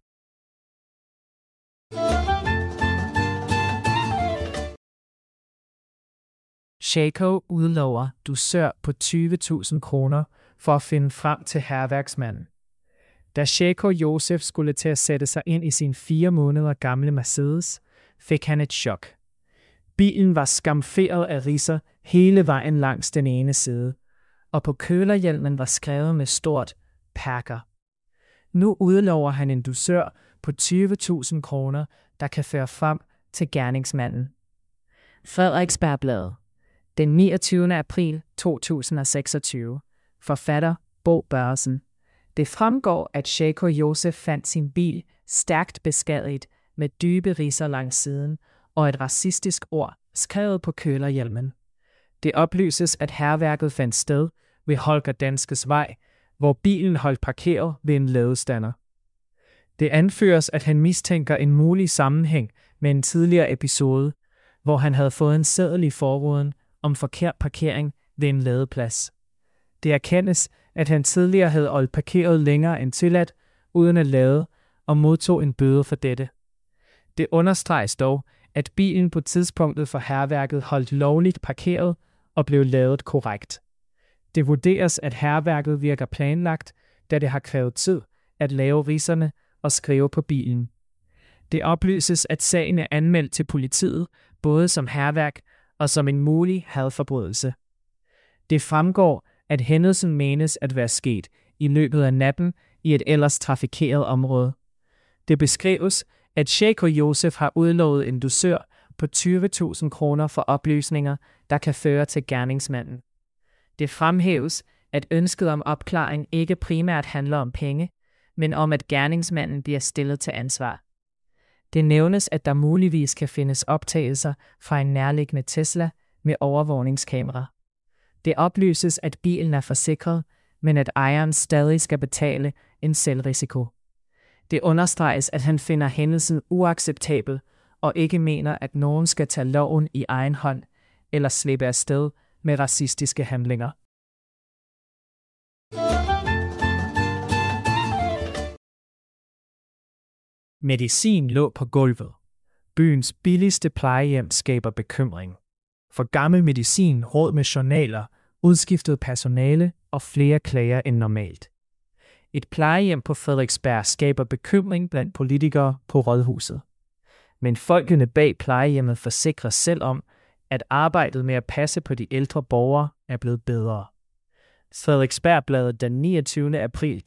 Shako udlover dusør på 20.000 kroner for at finde frem til hærværksmanden. Da Shako Josef skulle til at sætte sig ind i sin 4 måneder gamle Mercedes, fik han et chok. Bilen var skamferet af ridser hele vejen langs den ene side, og på kølerhjelmen var skrevet med stort Perker. Nu udlover han en dusør på 20.000 kroner, der kan føre frem til gerningsmanden. Frederiksbergbladet. Den 29. april 2026. Forfatter Bo Børresen. Det fremgår, at Sheiko Josef fandt sin bil stærkt beskadiget med dybe ridser langs siden og et racistisk ord skrevet på kølerhjelmen. Det oplyses, at hærværket fandt sted ved Holger Danskes Vej, hvor bilen holdt parkeret ved en ladestander. Det anføres, at han mistænker en mulig sammenhæng med en tidligere episode, hvor han havde fået en seddel i forruden om forkert parkering ved en ladeplads. Det erkendes, at han tidligere havde holdt parkeret længere end tilladt, uden at lade, og modtog en bøde for dette. Det understreges dog, at bilen på tidspunktet for hærværket holdt lovligt parkeret og blev ladet korrekt. Det vurderes, at hærværket virker planlagt, da det har krævet tid at lave ridserne og skrive på bilen. Det oplyses, at sagen er anmeldt til politiet, både som hærværk og som en mulig hadforbrydelse. Det fremgår, at hændelsen menes at være sket i løbet af natten i et ellers trafikeret område. Det beskrives, at Sheiko Josef har udlovet en dusør på 20.000 kroner for oplysninger, der kan føre til gerningsmanden. Det fremhæves, at ønsket om opklaring ikke primært handler om penge, men om at gerningsmanden bliver stillet til ansvar. Det nævnes, at der muligvis kan findes optagelser fra en nærliggende Tesla med overvågningskamera. Det oplyses, at bilen er forsikret, men at ejeren stadig skal betale en selvrisiko. Det understreges, at han finder hændelsen uacceptabel og ikke mener, at nogen skal tage loven i egen hånd eller slippe afsted med racistiske handlinger. Medicin lå på gulvet. Byens billigste plejehjem skaber bekymring. For gammel medicin, råd med journaler, udskiftet personale og flere klager end normalt. Et plejehjem på Frederiksberg skaber bekymring blandt politikere på Rådhuset. Men folkene bag plejehjemmet forsikrer selv om, at arbejdet med at passe på de ældre borgere er blevet bedre. Frederiksbergbladet den 29. april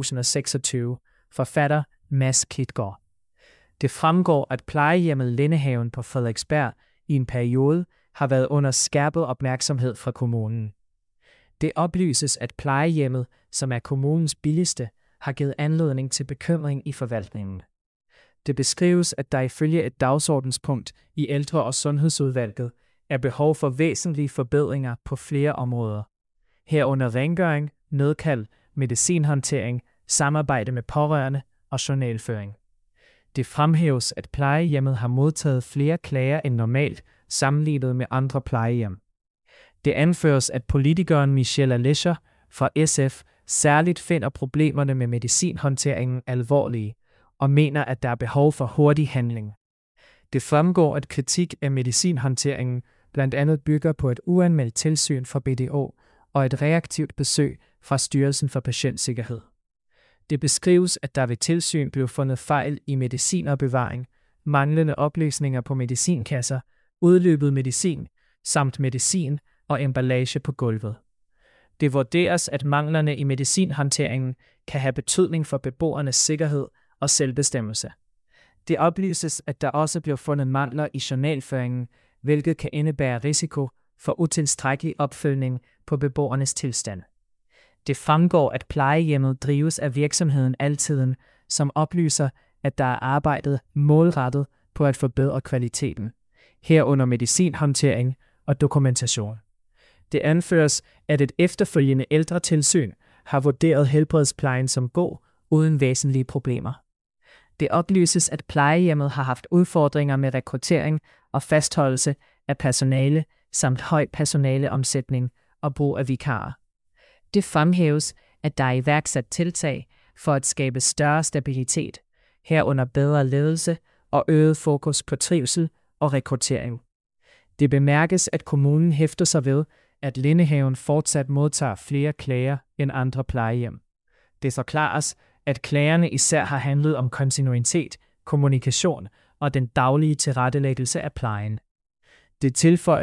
2026. Forfatter Mads Klitgaard. Det fremgår, at plejehjemmet Lindehaven på Frederiksberg i en periode har været under skærpet opmærksomhed fra kommunen. Det oplyses, at plejehjemmet, som er kommunens billigste, har givet anledning til bekymring i forvaltningen. Det beskrives, at der ifølge et dagsordenspunkt i ældre- og sundhedsudvalget er behov for væsentlige forbedringer på flere områder. Herunder rengøring, nødkald, medicinhåndtering, samarbejde med pårørende og journalføring. Det fremhæves, at plejehjemmet har modtaget flere klager end normalt sammenlignet med andre plejehjem. Det anføres, at politikeren Michelle Alescher fra SF særligt finder problemerne med medicinhåndteringen alvorlige og mener, at der er behov for hurtig handling. Det fremgår, at kritik af medicinhåndteringen blandt andet bygger på et uanmeldt tilsyn fra BDO og et reaktivt besøg fra Styrelsen for Patientsikkerhed. Det beskrives, at der ved tilsyn blev fundet fejl i medicinopbevaring, manglende oplysninger på medicinkasser, udløbet medicin samt medicin og emballage på gulvet. Det vurderes, at manglerne i medicinhåndteringen kan have betydning for beboernes sikkerhed og selvbestemmelse. Det oplyses, at der også blev fundet mangler i journalføringen, hvilket kan indebære risiko for utilstrækkelig opfølgning på beboernes tilstand. Det fremgår, at plejehjemmet drives af virksomheden Altiden, som oplyser, at der er arbejdet målrettet på at forbedre kvaliteten, herunder medicinhåndtering og dokumentation. Det anføres, at et efterfølgende ældretilsyn har vurderet helbredsplejen som god, uden væsentlige problemer. Det oplyses, at plejehjemmet har haft udfordringer med rekruttering og fastholdelse af personale samt høj personaleomsætning og brug af vikarer. Det fremhæves, at der er iværksat tiltag for at skabe større stabilitet, herunder bedre ledelse og øget fokus på trivsel og rekruttering. Det bemærkes, at kommunen hæfter sig ved, at Lindehaven fortsat modtager flere klager end andre plejehjem. Det forklares, at klagerne især har handlet om kontinuitet, kommunikation og den daglige tilrettelæggelse af plejen. Det tilføjes,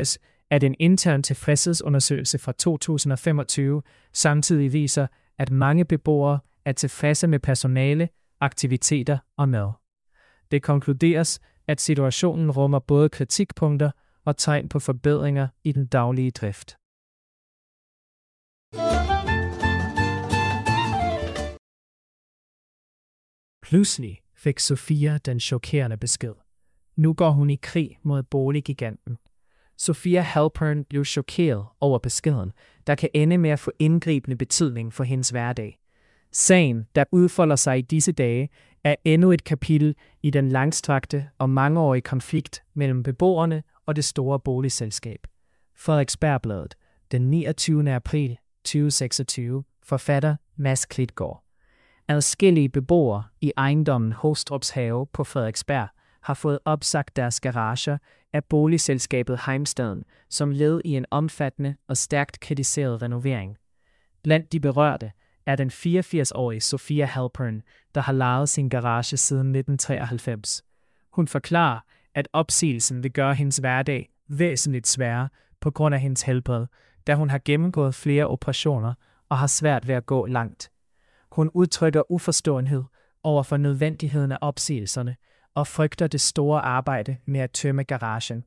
at en intern tilfredshedsundersøgelse fra 2025 samtidig viser, at mange beboere er tilfredse med personale, aktiviteter og mad. Det konkluderes, at situationen rummer både kritikpunkter og tegn på forbedringer i den daglige drift. Pludselig fik Sofia den chokerende besked. Nu går hun i krig mod boliggiganten. Sofia Halpern blev chokeret over beskeden, der kan ende med at få indgribende betydning for hendes hverdag. Sagen, der udfolder sig i disse dage, er endnu et kapitel i den langstrakte og mangeårige konflikt mellem beboerne og det store boligselskab. Frederiksbergbladet, den 29. april 2026, forfatter Mads Klitgaard. Adskillige beboere i ejendommen Hostrups Have på Frederiksberg har fået opsagt deres garager af boligselskabet Heimstaden som led i en omfattende og stærkt kritiseret renovering. Blandt de berørte er den 84-årige Sofia Halpern, der har lejet sin garage siden 1993. Hun forklarer, at opsigelsen vil gøre hendes hverdag væsentligt sværere på grund af hendes helbred, da hun har gennemgået flere operationer og har svært ved at gå langt. Hun udtrykker uforståenhed over for nødvendigheden af opsigelserne og frygter det store arbejde med at tømme garagen.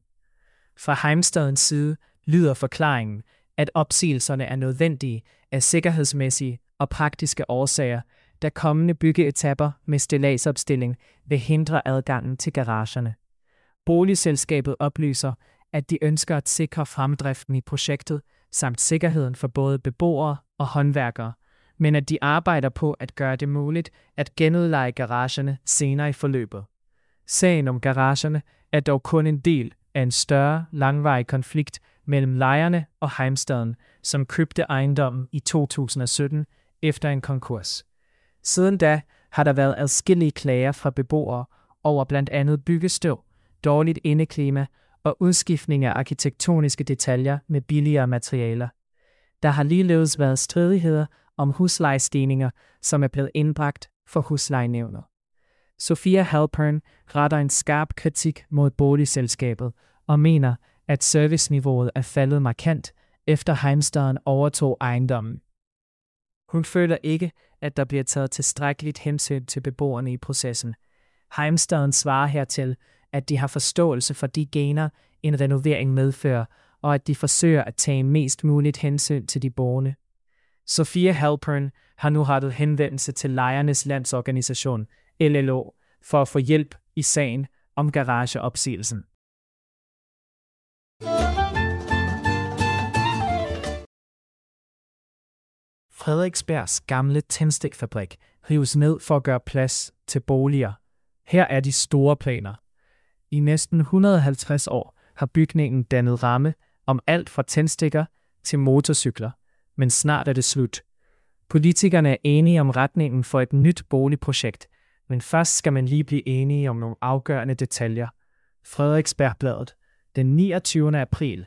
Fra Heimstadens side lyder forklaringen, at opsigelserne er nødvendige af sikkerhedsmæssige og praktiske årsager, da kommende byggeetapper med stilladsopstilling vil hindre adgangen til garagerne. Boligselskabet oplyser, at de ønsker at sikre fremdriften i projektet samt sikkerheden for både beboere og håndværkere, men at de arbejder på at gøre det muligt at genudleje garagerne senere i forløbet. Sagen om garagerne er dog kun en del af en større, langvarig konflikt mellem lejerne og Heimstaden, som købte ejendommen i 2017 efter en konkurs. Siden da har der været adskillige klager fra beboere over blandt andet byggestøv, dårligt indeklima og udskiftning af arkitektoniske detaljer med billigere materialer. Der har ligeledes været stridigheder om huslejestigninger, som er blevet indbragt for huslejenævnet. Sofia Halpern retter en skarp kritik mod boligselskabet og mener, at serviceniveauet er faldet markant, efter Heimstaden overtog ejendommen. Hun føler ikke, at der bliver taget tilstrækkeligt hensyn til beboerne i processen. Heimstaden svarer hertil, at de har forståelse for de gener, en renovering medfører, og at de forsøger at tage mest muligt hensyn til de boende. Sofia Halpern har nu rettet henvendelse til Lejernes Landsorganisation, LLO, for at få hjælp i sagen om garageopsigelsen. Frederiksbergs gamle tændstikfabrik rives ned for at gøre plads til boliger. Her er de store planer. I næsten 150 år har bygningen dannet ramme om alt fra tændstikker til motorcykler, men snart er det slut. Politikerne er enige om retningen for et nyt boligprojekt, men først skal man lige blive enige om nogle afgørende detaljer. Frederiksbergbladet, den 29. april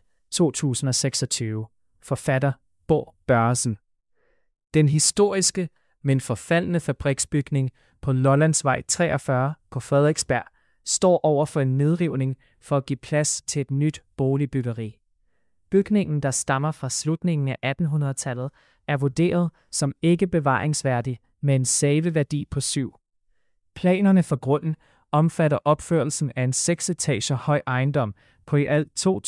2026. Forfatter Bo Børresen. Den historiske, men forfaldne fabriksbygning på Lollandsvej 43 på Frederiksberg står over for en nedrivning for at give plads til et nyt boligbyggeri. Bygningen, der stammer fra slutningen af 1800-tallet, er vurderet som ikke bevaringsværdig med en salveværdi på 7. Planerne for grunden omfatter opførelsen af en 6-etager høj ejendom på i alt 2.179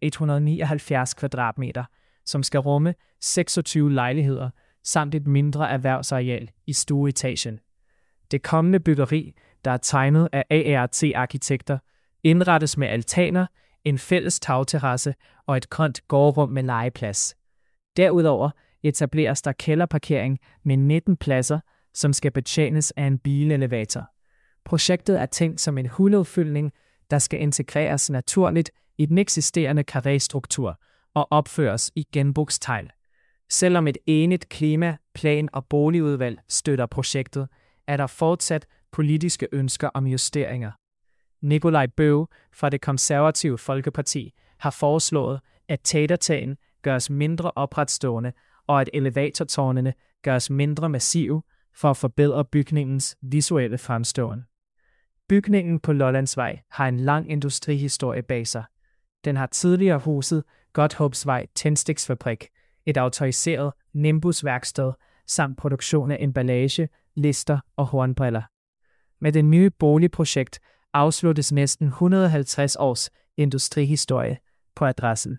kvadratmeter, som skal rumme 26 lejligheder samt et mindre erhvervsareal i stueetagen. Det kommende byggeri, der er tegnet af AART-arkitekter, indrettes med altaner, en fælles tagterrasse og et grønt gårdrum med legeplads. Derudover etableres der kælderparkering med 19 pladser, som skal betjenes af en bilelevator. Projektet er tænkt som en huludfyldning, der skal integreres naturligt i den eksisterende karréstruktur og opføres i genbrugstegl. Selvom et enigt klima-, plan- og boligudvalg støtter projektet, er der fortsat politiske ønsker om justeringer. Nikolaj Bøge fra Det Konservative Folkeparti har foreslået, at teatertagen gøres mindre opretstående og at elevatortårnene gøres mindre massive for at forbedre bygningens visuelle fremståen. Bygningen på Lollandsvej har en lang industrihistorie bag sig. Den har tidligere huset Godthåbsvej Tændstiksfabrik, et autoriseret Nimbus-værksted samt produktion af emballage, lister og hornbriller. Med det nye boligprojekt afsluttes næsten 150 års industrihistorie på adressen.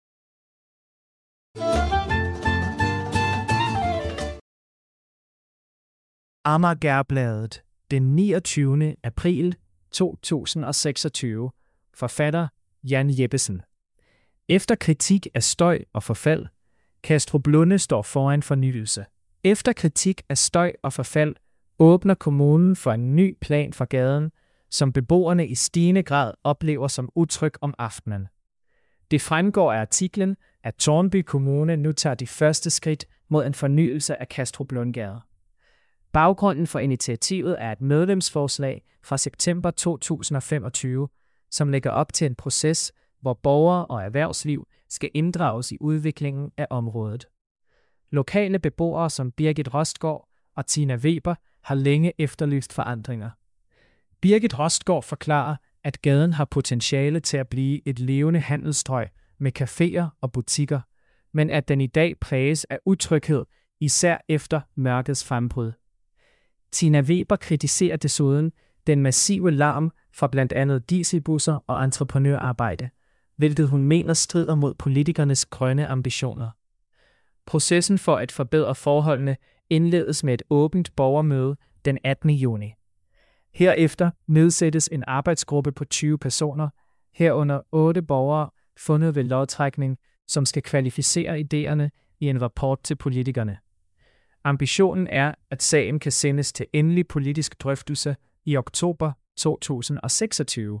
Amagerbladet, den 29. april 2026. Forfatter Jan Jeppesen. Efter kritik af støj og forfald, Kastrup Lunde står foran fornyelse. Efter kritik af støj og forfald, åbner kommunen for en ny plan for gaden, som beboerne i stigende grad oplever som utryg om aftenen. Det fremgår af artiklen, at Tårnby Kommune nu tager de første skridt mod en fornyelse af Kastrup Lundgade. Baggrunden for initiativet er et medlemsforslag fra september 2025, som lægger op til en proces, hvor borgere og erhvervsliv skal inddrages i udviklingen af området. Lokale beboere som Birgit Rostgaard og Tina Weber har længe efterlyst forandringer. Birgit Rostgaard forklarer, at gaden har potentiale til at blive et levende handelsstrøg med caféer og butikker, men at den i dag præges af utryghed, især efter mørkets frembrud. Tina Weber kritiserer desuden den massive larm fra blandt andet dieselbusser og entreprenørarbejde, hvilket hun mener strider mod politikernes grønne ambitioner. Processen for at forbedre forholdene indledes med et åbent borgermøde den 18. juni. Herefter nedsættes en arbejdsgruppe på 20 personer, herunder 8 borgere fundet ved lodtrækning, som skal kvalificere idéerne i en rapport til politikerne. Ambitionen er, at sagen kan sendes til endelig politisk drøftelse i oktober 2026.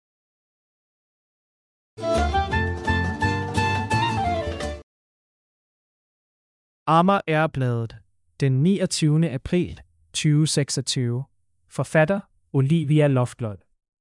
Amagerbladet, den 29. april 2026. Forfatter Olivia Loftlod.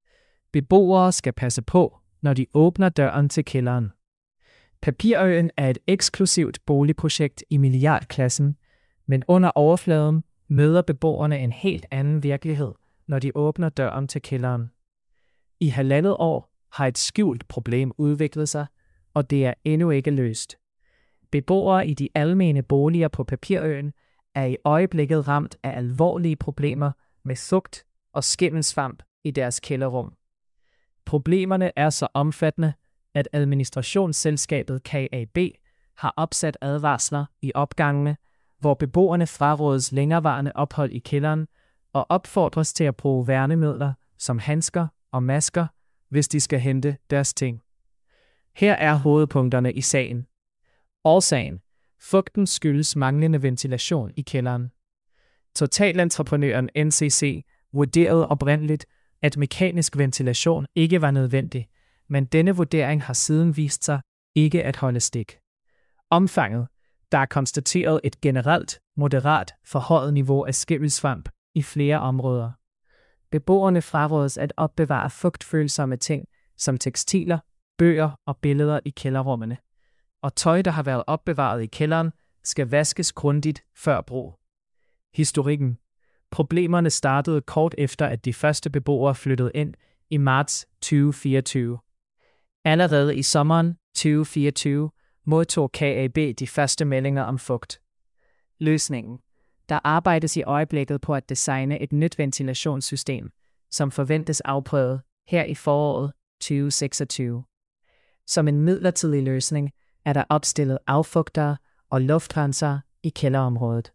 Beboere skal passe på, når de åbner døren til kælderen. Papirøen er et eksklusivt boligprojekt i milliardklassen, men under overfladen møder beboerne en helt anden virkelighed, når de åbner døren til kælderen. I 1,5 år har et skjult problem udviklet sig, og det er endnu ikke løst. Beboere i de almene boliger på Papirøen er i øjeblikket ramt af alvorlige problemer med fugt og skimmelsvamp i deres kælderrum. Problemerne er så omfattende, at administrationsselskabet KAB har opsat advarsler i opgangene, hvor beboerne frarådes længerevarende ophold i kælderen og opfordres til at bruge værnemidler som handsker og masker, hvis de skal hente deres ting. Her er hovedpunkterne i sagen. Årsagen: fugten skyldes manglende ventilation i kælderen. Totalentreprenøren NCC vurderede oprindeligt, at mekanisk ventilation ikke var nødvendig, men denne vurdering har siden vist sig ikke at holde stik. Omfanget: der er konstateret et generelt, moderat forhøjet niveau af skimmelsvamp i flere områder. Beboerne frarådes at opbevare fugtfølsomme ting som tekstiler, bøger og billeder i kælderrummene. Og tøj, der har været opbevaret i kælderen, skal vaskes grundigt før brug. Historikken: problemerne startede kort efter, at de første beboere flyttede ind i marts 2024. Allerede i sommeren 2024 modtog KAB de første meldinger om fugt. Løsningen: der arbejdes i øjeblikket på at designe et nyt ventilationssystem, som forventes afprøvet her i foråret 2026. Som en midlertidig løsning er der opstillet affugtere og luftrensere i kælderområdet.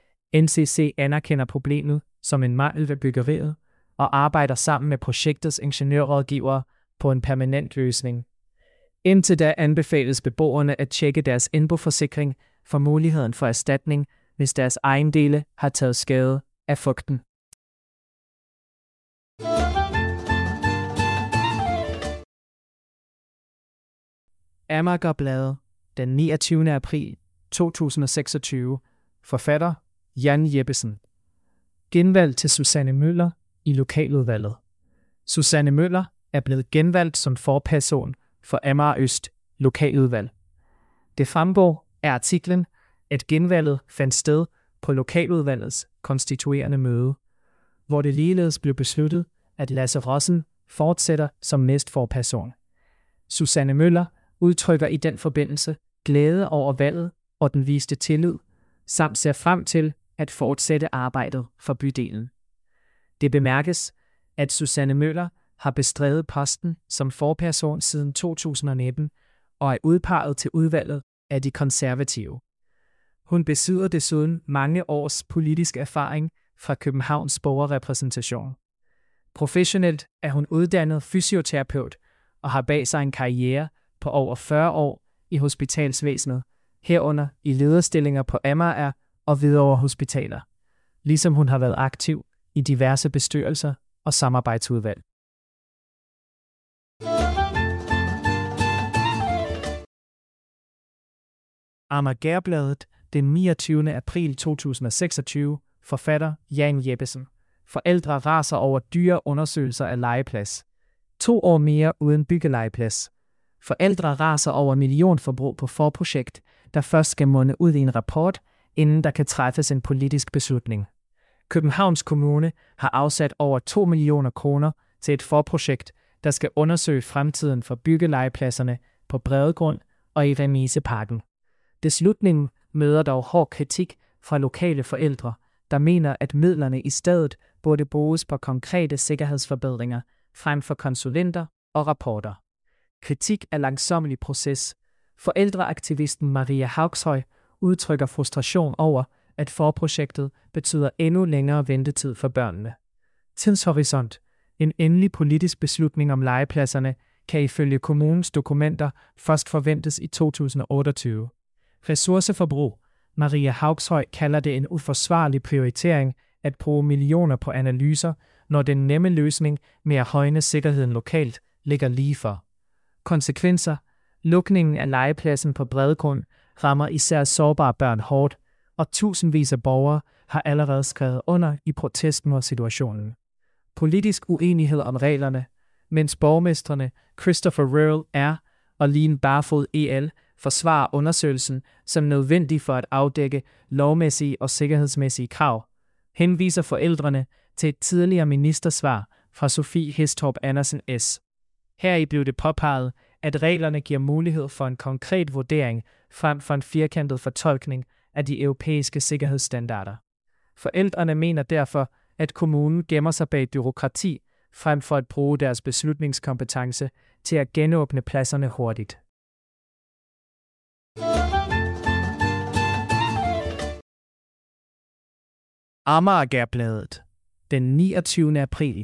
NCC anerkender problemet som en mangel ved byggeriet og arbejder sammen med projektets ingeniørrådgivere på en permanent løsning. Indtil da anbefales beboerne at tjekke deres indboforsikring for muligheden for erstatning, hvis deres ejendele har taget skade af fugten. Amagerbladet, den 29. april 2026. Forfatter Jan Jeppesen. Genvalg til Susanne Møller i lokaludvalget. Susanne Møller er blevet genvalgt som forperson for Amager Øst lokaludvalg. Det fremgår af artiklen, at genvalget fandt sted på lokaludvalgets konstituerende møde, hvor det ligeledes blev besluttet, at Lasse Rossen fortsætter som næstforperson. Susanne Møller udtrykker i den forbindelse glæde over valget og den viste tillid, samt ser frem til at fortsætte arbejdet for bydelen. Det bemærkes, at Susanne Møller har bestridet posten som forperson siden 2019 og er udpeget til udvalget af de konservative. Hun besidder desuden mange års politisk erfaring fra Københavns borgerrepræsentation. Professionelt er hun uddannet fysioterapeut og har bag sig en karriere på over 40 år i hospitalsvæsenet, herunder i lederstillinger på Amager og Hvidovre Hospitaler, ligesom hun har været aktiv i diverse bestyrelser og samarbejdsudvalg. Amagerbladet, den 29. april 2026, forfatter Jan Jeppesen. Forældre raser over dyre undersøgelser af legeplads. 2 år mere uden byggelegeplads. Forældre raser over millionforbrug på forprojekt, der først skal munde ud i en rapport, inden der kan træffes en politisk beslutning. Københavns Kommune har afsat over 2 millioner kroner til et forprojekt, der skal undersøge fremtiden for byggelegepladserne på Bredegrund og i Remiseparken. Beslutningen møder dog hård kritik fra lokale forældre, der mener, at midlerne i stedet burde bruges på konkrete sikkerhedsforbedringer frem for konsulenter og rapporter. Kritik af langsomlig proces. Forældreaktivisten Maria Haugshøj udtrykker frustration over, at forprojektet betyder endnu længere ventetid for børnene. Tidshorisont. En endelig politisk beslutning om legepladserne kan ifølge kommunens dokumenter først forventes i 2028. Ressourceforbrug. Maria Haugshøj kalder det en uforsvarlig prioritering at bruge millioner på analyser, når den nemme løsning med at højne sikkerheden lokalt ligger lige for. Konsekvenser. Lukningen af legepladsen på Bredegrund rammer især sårbare børn hårdt, og tusindvis af borgere har allerede skrevet under i protest mod situationen. Politisk uenighed om reglerne, mens borgmestrene Christopher Røhl R. og Line Barfod EL forsvarer undersøgelsen som nødvendig for at afdække lovmæssige og sikkerhedsmæssige krav, henviser forældrene til et tidligere ministersvar fra Sofie Hestorp Andersen S. Heri blev det påpeget, at reglerne giver mulighed for en konkret vurdering frem for en firkantet fortolkning af de europæiske sikkerhedsstandarder. Forældrene mener derfor, at kommunen gemmer sig bag bureaukrati frem for at bruge deres beslutningskompetence til at genåbne pladserne hurtigt. Amagerbladet, den 29. april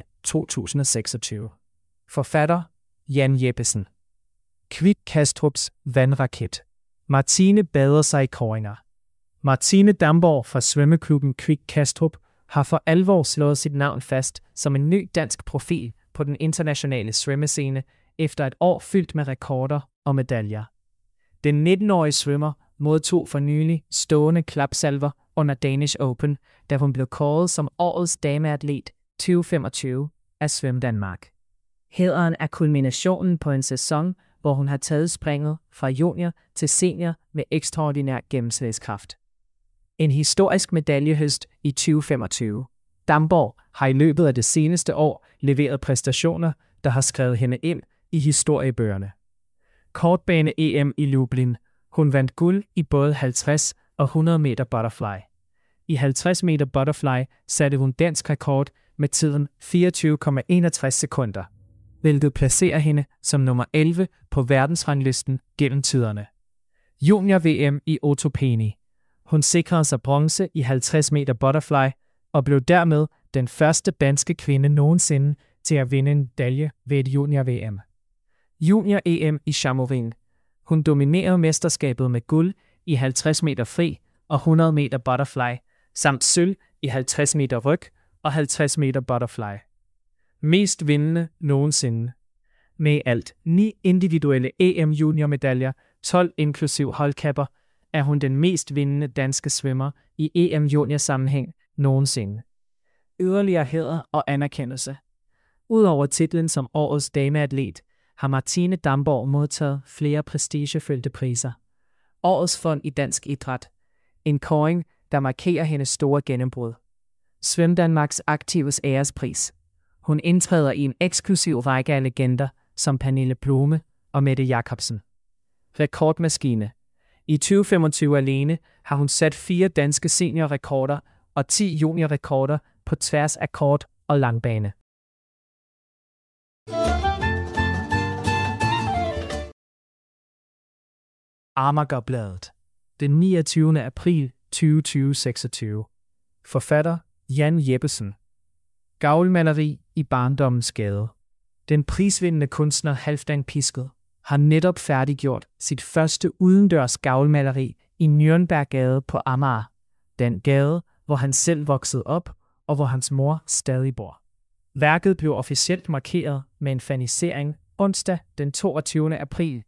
2026. Forfatter Jan Jeppesen. Kvik Kastrups vandraket. Martine bader sig i koringer. Martine Damborg fra svømmeklubben Kvik Kastrup har for alvor slået sit navn fast som en ny dansk profil på den internationale svømmescene efter et år fyldt med rekorder og medaljer. Den 19-årige svømmer modtog for nylig stående klapsalver under Danish Open, da hun blev kåret som årets dameatlet 2025 af Svøm Danmark. Hæderen er kulminationen på en sæson, hvor hun har taget springet fra junior til senior med ekstraordinær gennemslagskraft. En historisk medaljehøst i 2025. Damborg har i løbet af det seneste år leveret præstationer, der har skrevet hende ind i historiebøgerne. Kortbane-EM i Lublin. Hun vandt guld i både 50 og 100 meter butterfly. I 50 meter butterfly satte hun dansk rekord med tiden 24,61 sekunder, hvilket placerer hende som nummer 11 på verdensranglisten gennem tiderne. Junior-VM i Otopeni. Hun sikrede sig bronze i 50 meter butterfly og blev dermed den første danske kvinde nogensinde til at vinde en medalje ved et junior-VM. Junior-EM i Chamonix. Hun dominerede mesterskabet med guld i 50 meter fri og 100 meter butterfly, samt sølv i 50 meter ryg og 50 meter butterfly. Mest vindende nogensinde. Med alt 9 individuelle EM juniormedaljer, 12 inklusiv holdkapper, er hun den mest vindende danske svømmer i EM junior-sammenhæng nogensinde. Yderligere hæder og anerkendelse. Udover titlen som årets dameatlet, har Martine Damborg modtaget flere prestigefyldte priser. Årets fund i dansk idræt. En kåring, der markerer hendes store gennembrud. Svøm Danmarks Aktives Ærespris. Hun indtræder i en eksklusiv række af legender som Pernille Blume og Mette Jacobsen. rekordmaskine. I 2025 alene har hun sat 4 danske seniorrekorder og 10 juniorrekorder på tværs af kort og langbane. Amagerbladet. Den 29. april 2026. Forfatter Jan Jeppesen. Gavlmaleri i barndommens gade. Den prisvindende kunstner Halfdan Pisked har netop færdiggjort sit første udendørs gavlmaleri i Nürnberggade på Amager. Den gade, hvor han selv voksede op, og hvor hans mor stadig bor. Værket blev officielt markeret med en fanisering onsdag den 22. april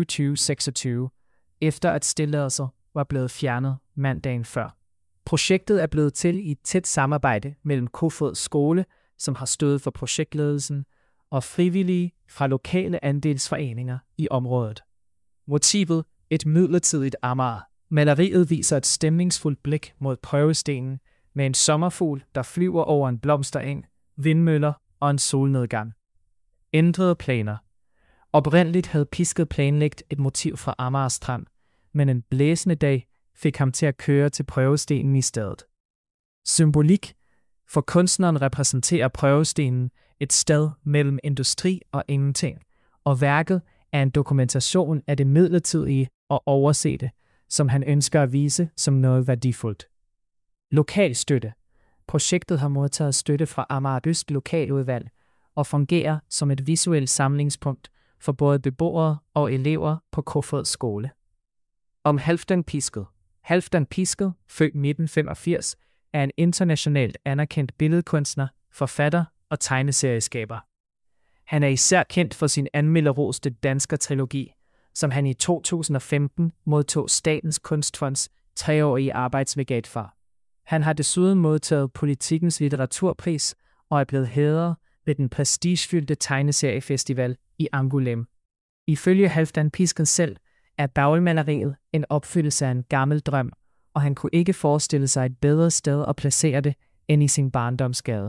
2026, efter at tilladelser var blevet fjernet mandagen før. Projektet er blevet til i et tæt samarbejde mellem Kofod Skole, som har stået for projektledelsen, og frivillige fra lokale andelsforeninger i området. Motivet: et midlertidigt Amager. Maleriet viser et stemningsfuldt blik mod prøvestenen med en sommerfugl, der flyver over en blomstereng, vindmøller og en solnedgang. Ændrede planer. Oprindeligt havde Pisked planlagt et motiv fra Amager Strand, men en blæsende dag fik ham til at køre til prøvestenen i stedet. Symbolik. For kunstneren repræsenterer prøvestenen et sted mellem industri og ingenting, og værket er en dokumentation af det midlertidige og oversete, som han ønsker at vise som noget værdifuldt. Lokal støtte. Projektet har modtaget støtte fra Amager Øst Lokaludvalg og fungerer som et visuelt samlingspunkt for både beboere og elever på Kofod Skole. Om Halfdan Pisked. Halfdan Pisked, født 1985, er en internationalt anerkendt billedkunstner, forfatter og tegneserieskaber. Han er især kendt for sin anmelderroste Dansker-trilogi, som han i 2015 modtog Statens Kunstfonds 3-årige arbejdslegat for. Han har desuden modtaget Politikens litteraturpris og er blevet hædret ved den prestigefyldte tegneseriefestival i Angoulême. Ifølge Halfdan Pisked selv er gavlmaleriet en opfyldelse af en gammel drøm, og han kunne ikke forestille sig et bedre sted at placere det end i sin barndomsgade.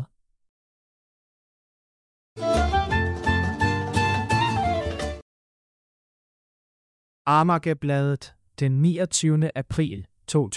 Amagerbladet. Den 29. april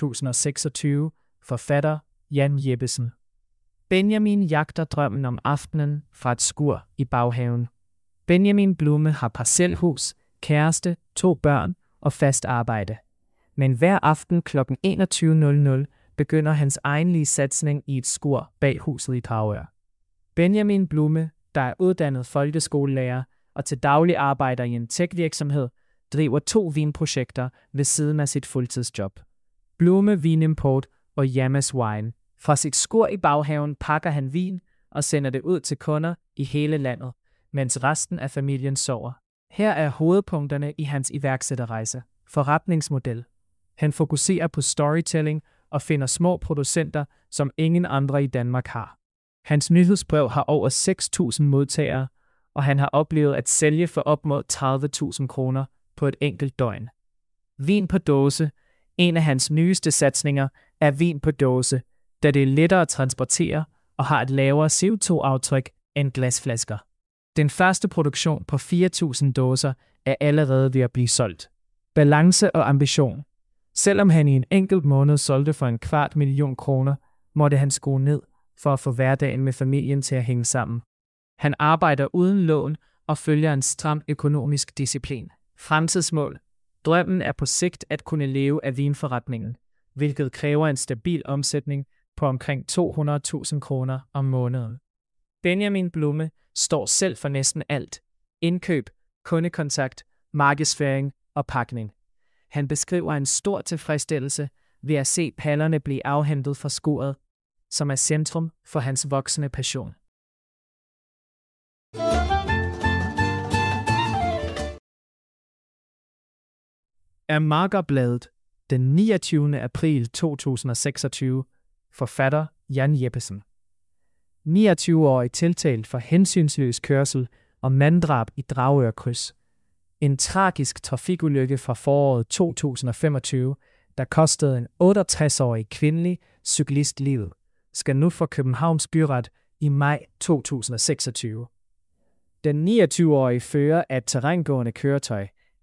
2026. Forfatter Jan Jeppesen. Benjamin jagter drømmen om aftenen fra et skur i baghaven. Benjamin Blume har parcelhus, kæreste, 2 børn og fast arbejde. Men hver aften kl. 21:00 begynder hans egentlige satsning i et skur bag huset i Dragør. Benjamin Blume, der er uddannet folkeskolelærer og til daglig arbejder i en tech-virksomhed, driver 2 vinprojekter ved siden af sit fuldtidsjob. Blume Vinimport og Yamas Wine. Fra sit skur i baghaven pakker han vin og sender det ud til kunder i hele landet, mens resten af familien sover. Her er hovedpunkterne i hans iværksætterrejse. Forretningsmodel. Han fokuserer på storytelling og finder små producenter, som ingen andre i Danmark har. Hans nyhedsbrev har over 6.000 modtagere, og han har oplevet at sælge for op mod 30.000 kroner på et enkelt døgn. Vin på dåse. En af hans nyeste satsninger er vin på dåse, da det er lettere at transportere og har et lavere CO2-aftryk end glasflasker. Den første produktion på 4.000 dåser er allerede ved at blive solgt. Balance og ambition. Selvom han i en enkelt måned solgte for 250.000 kroner, måtte han skrue ned for at få hverdagen med familien til at hænge sammen. Han arbejder uden lån og følger en stram økonomisk disciplin. Fremtidsmål. Drømmen er på sigt at kunne leve af vinforretningen, hvilket kræver en stabil omsætning på omkring 200.000 kroner om måneden. Benjamin Blume står selv for næsten alt. Indkøb, kundekontakt, markedsføring og pakning. Han beskriver en stor tilfredsstillelse ved at se pallerne blive afhentet fra skuret, som er centrum for hans voksende passion. Amagerbladet. Den 29. april 2026. Forfatter Jan Jeppesen. 29-årig tiltalt for hensynsløs kørsel og manddrab i Dragør Kryds. En tragisk trafikulykke fra foråret 2025, der kostede en 68-årig kvindelig cyklist livet, skal nu for Københavns Byret i maj 2026. Den 29-årige fører af et terrængående køretøj,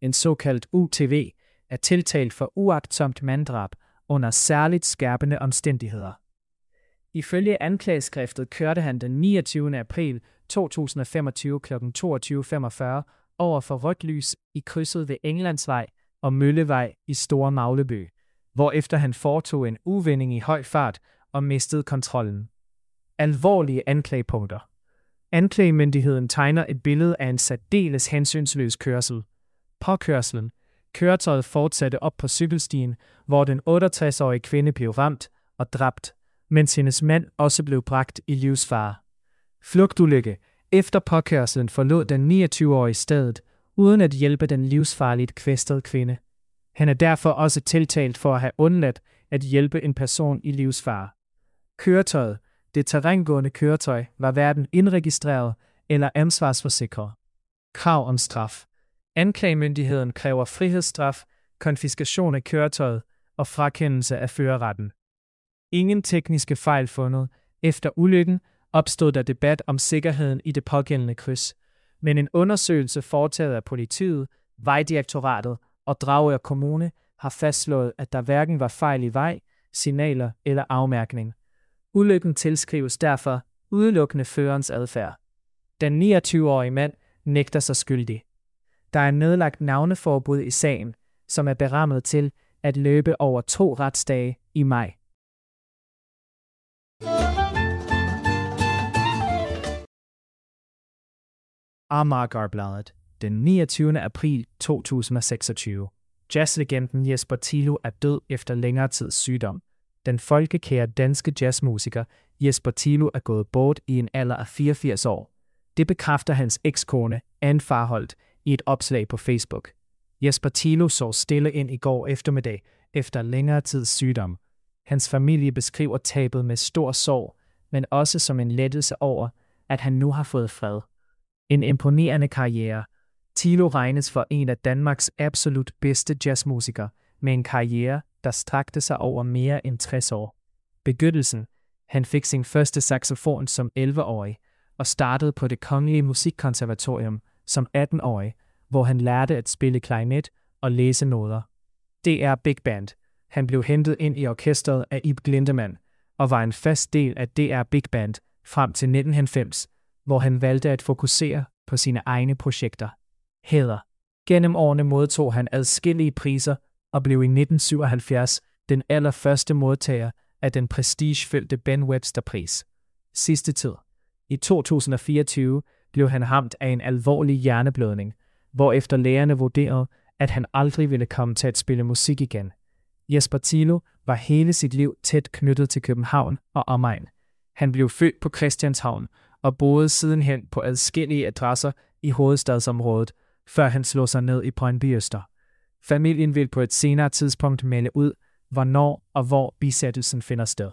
en såkaldt UTV, er tiltalt for uagtsomt manddrab under særligt skærpende omstændigheder. Ifølge anklageskriftet kørte han den 29. april 2025 kl. 22.45 over for rødt lys i krydset ved Englandsvej og Møllevej i Store Magleby, hvorefter han foretog en uvending i høj fart og mistede kontrollen. Alvorlige anklagepunkter. Anklagemyndigheden tegner et billede af en særdeles hensynsløs kørsel. Påkørslen. Køretøjet fortsatte op på cykelstien, hvor den 68-årige kvinde blev ramt og dræbt, mens hendes mand også blev bragt i livsfare. Flugtulykke. Efter påkørslen forlod den 29-årige stedet, uden at hjælpe den livsfarligt kvæstede kvinde. Han er derfor også tiltalt for at have undladt at hjælpe en person i livsfare. Køretøjet. Det terrængående køretøj var hverken indregistreret eller ansvarsforsikret. Krav om straf. Anklagemyndigheden kræver frihedsstraf, konfiskation af køretøjet og frakendelse af førerretten. Ingen tekniske fejl fundet. Efter ulykken opstod der debat om sikkerheden i det pågældende kryds, men en undersøgelse foretaget af politiet, Vejdirektoratet og Dragør Kommune har fastslået, at der hverken var fejl i vej, signaler eller afmærkning. Ulykken tilskrives derfor udelukkende førerens adfærd. Den 29-årige mand nægter sig skyldig. Der er nedlagt navneforbud i sagen, som er berammet til at løbe over 2 retsdage i maj. Amagerbladet, den 29. april 2026. Jazzlegenden Jesper Tilo er død efter længere tids sygdom. Den folkekære danske jazzmusiker Jesper Tilo er gået bort i en alder af 84 år. Det bekræfter hans ekskone, Anne Farholt, i et opslag på Facebook. Jesper Tilo sov stille ind i går eftermiddag efter længere tids sygdom. Hans familie beskriver tabet med stor sorg, men også som en lettelse over, at han nu har fået fred. En imponerende karriere. Tilo regnes for en af Danmarks absolut bedste jazzmusikere, med en karriere, der strakte sig over mere end 60 år. Begyndelsen. Han fik sin første saxofon som 11-årig og startede på Det Kongelige Musikkonservatorium som 18-årig, hvor han lærte at spille klarinet og læse noder. DR Big Band. Han blev hentet ind i orkestret af Ib Glindemann og var en fast del af DR Big Band frem til 1990, hvor han valgte at fokusere på sine egne projekter. Hæder. Gennem årene modtog han adskillige priser og blev i 1977 den allerførste modtager af den prestigefyldte Ben Webster-pris. Sidste tid. I 2024 blev han ramt af en alvorlig hjerneblødning, hvorefter lægerne vurderede, at han aldrig ville komme til at spille musik igen. Jesper Tilo var hele sit liv tæt knyttet til København og omegn. Han blev født på Christianshavn og boede sidenhen på adskillige adresser i hovedstadsområdet, før han slog sig ned i Brøndby Øster. Familien vil på et senere tidspunkt melde ud, hvornår og hvor bisættelsen finder sted.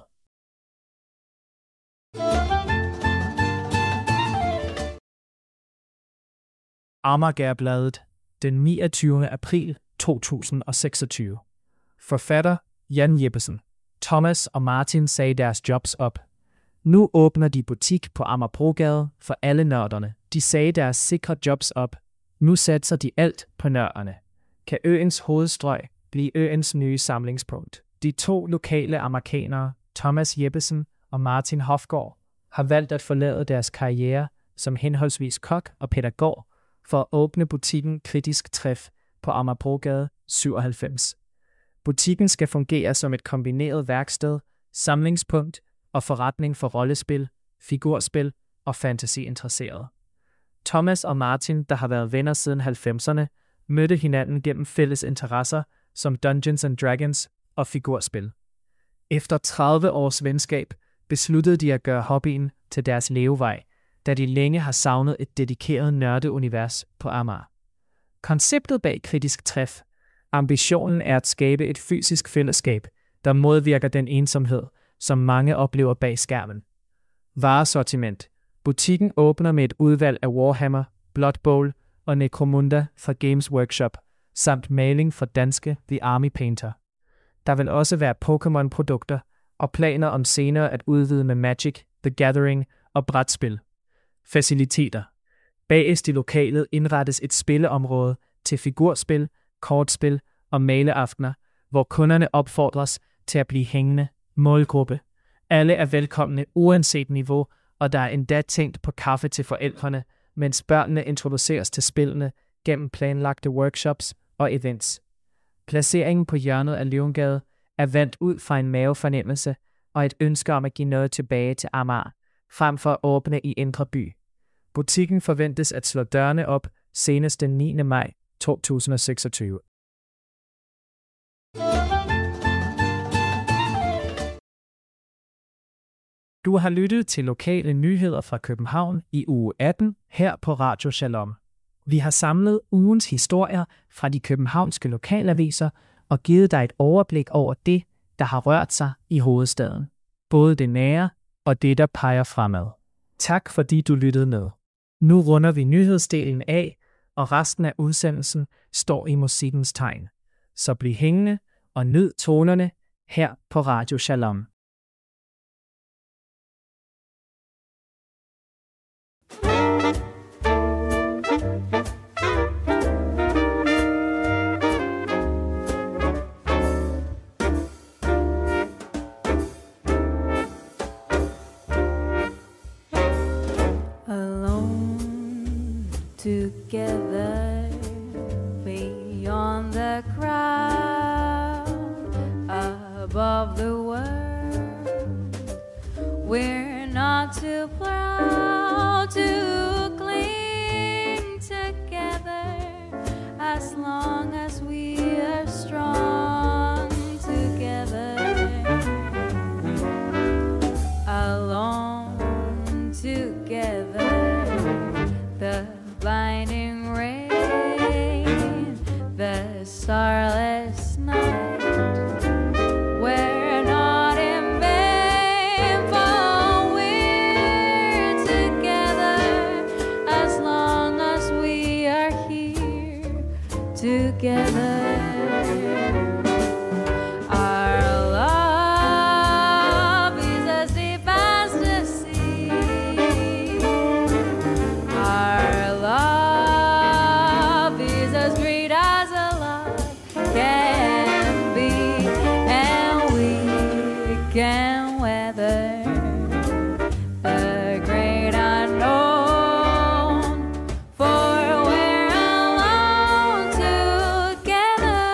Amagerbladet, den 29. april 2026. Forfatter Jan Jeppesen. Thomas og Martin sagde deres jobs op. Nu åbner de butik på Amagerbrogade for alle nørderne. De sagde deres sikre jobs op. Nu satser de alt på nørderne. Kan øens hovedstrøg blive øens nye samlingspunkt? De 2 lokale amerikanere, Thomas Jeppesen og Martin Hofgaard, har valgt at forlade deres karriere som henholdsvis kok og pædagog for at åbne butikken Kritisk Træf på Amagerbrogade 97. Butikken skal fungere som et kombineret værksted, samlingspunkt og forretning for rollespil, figurspil og fantasyinteresserede. Thomas og Martin, der har været venner siden 90'erne, mødte hinanden gennem fælles interesser som Dungeons & Dragons og figurspil. Efter 30 års venskab besluttede de at gøre hobbyen til deres levevej, da de længe har savnet et dedikeret nørdeunivers på Amager. Konceptet bag Kritisk Træf. Ambitionen er at skabe et fysisk fællesskab, der modvirker den ensomhed, som mange oplever bag skærmen. Varesortiment. Butikken åbner med et udvalg af Warhammer, Blood Bowl og Necromunda fra Games Workshop, samt maling fra danske The Army Painter. Der vil også være Pokémon-produkter og planer om senere at udvide med Magic, The Gathering og brætspil. Faciliteter. Bagest i lokalet indrettes et spilleområde til figurspil, kortspil og maleaftener, hvor kunderne opfordres til at blive hængende. Målgruppe. Alle er velkomne uanset niveau, og der er endda tænkt på kaffe til forældrene, mens børnene introduceres til spillene gennem planlagte workshops og events. Placeringen på hjørnet af Løvengade er valgt ud fra en mavefornemmelse og et ønske om at give noget tilbage til Amager, frem for at åbne i Indre By. Butikken forventes at slå dørene op senest den 9. maj 2026. Du har lyttet til lokale nyheder fra København i uge 18 her på Radio Shalom. Vi har samlet ugens historier fra de københavnske lokalaviser og givet dig et overblik over det, der har rørt sig i hovedstaden. Både det nære og det, der peger fremad. Tak fordi du lyttede med. Nu runder vi nyhedsdelen af, og resten af udsendelsen står i musikkens tegn. Så bliv hængende og nyd tonerne her på Radio Shalom. Together beyond the crowd, above the world, we're not too proud to cling together as long as we are strong together, alone together. The blinding rain, the starless night, we're not in vain, for we're together as long as we are here together. Can weather the great unknown, for we're alone together.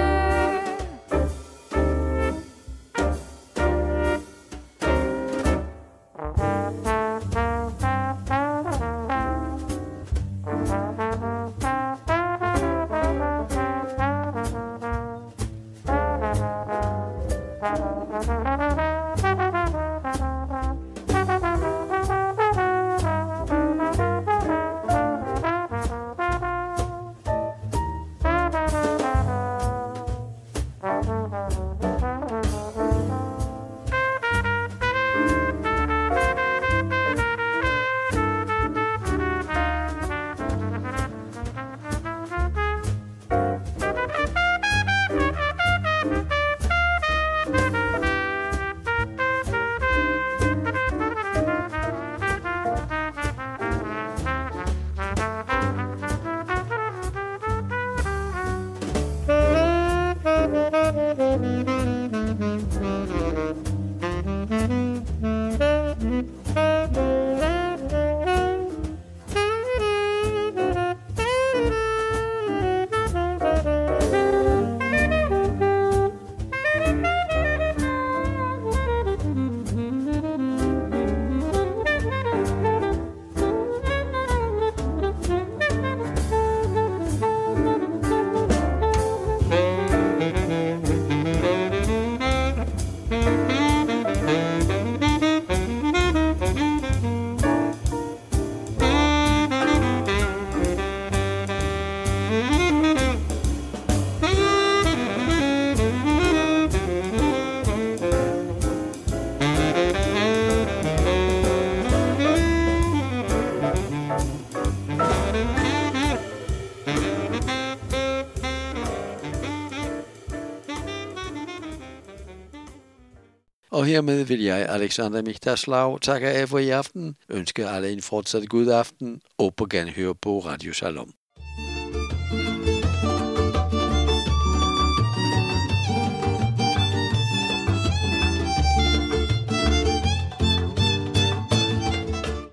Og hermed vil jeg, Alexander Michterslav, takke af for i aften, ønske alle en fortsat god aften og på genhør på Radio Shalom.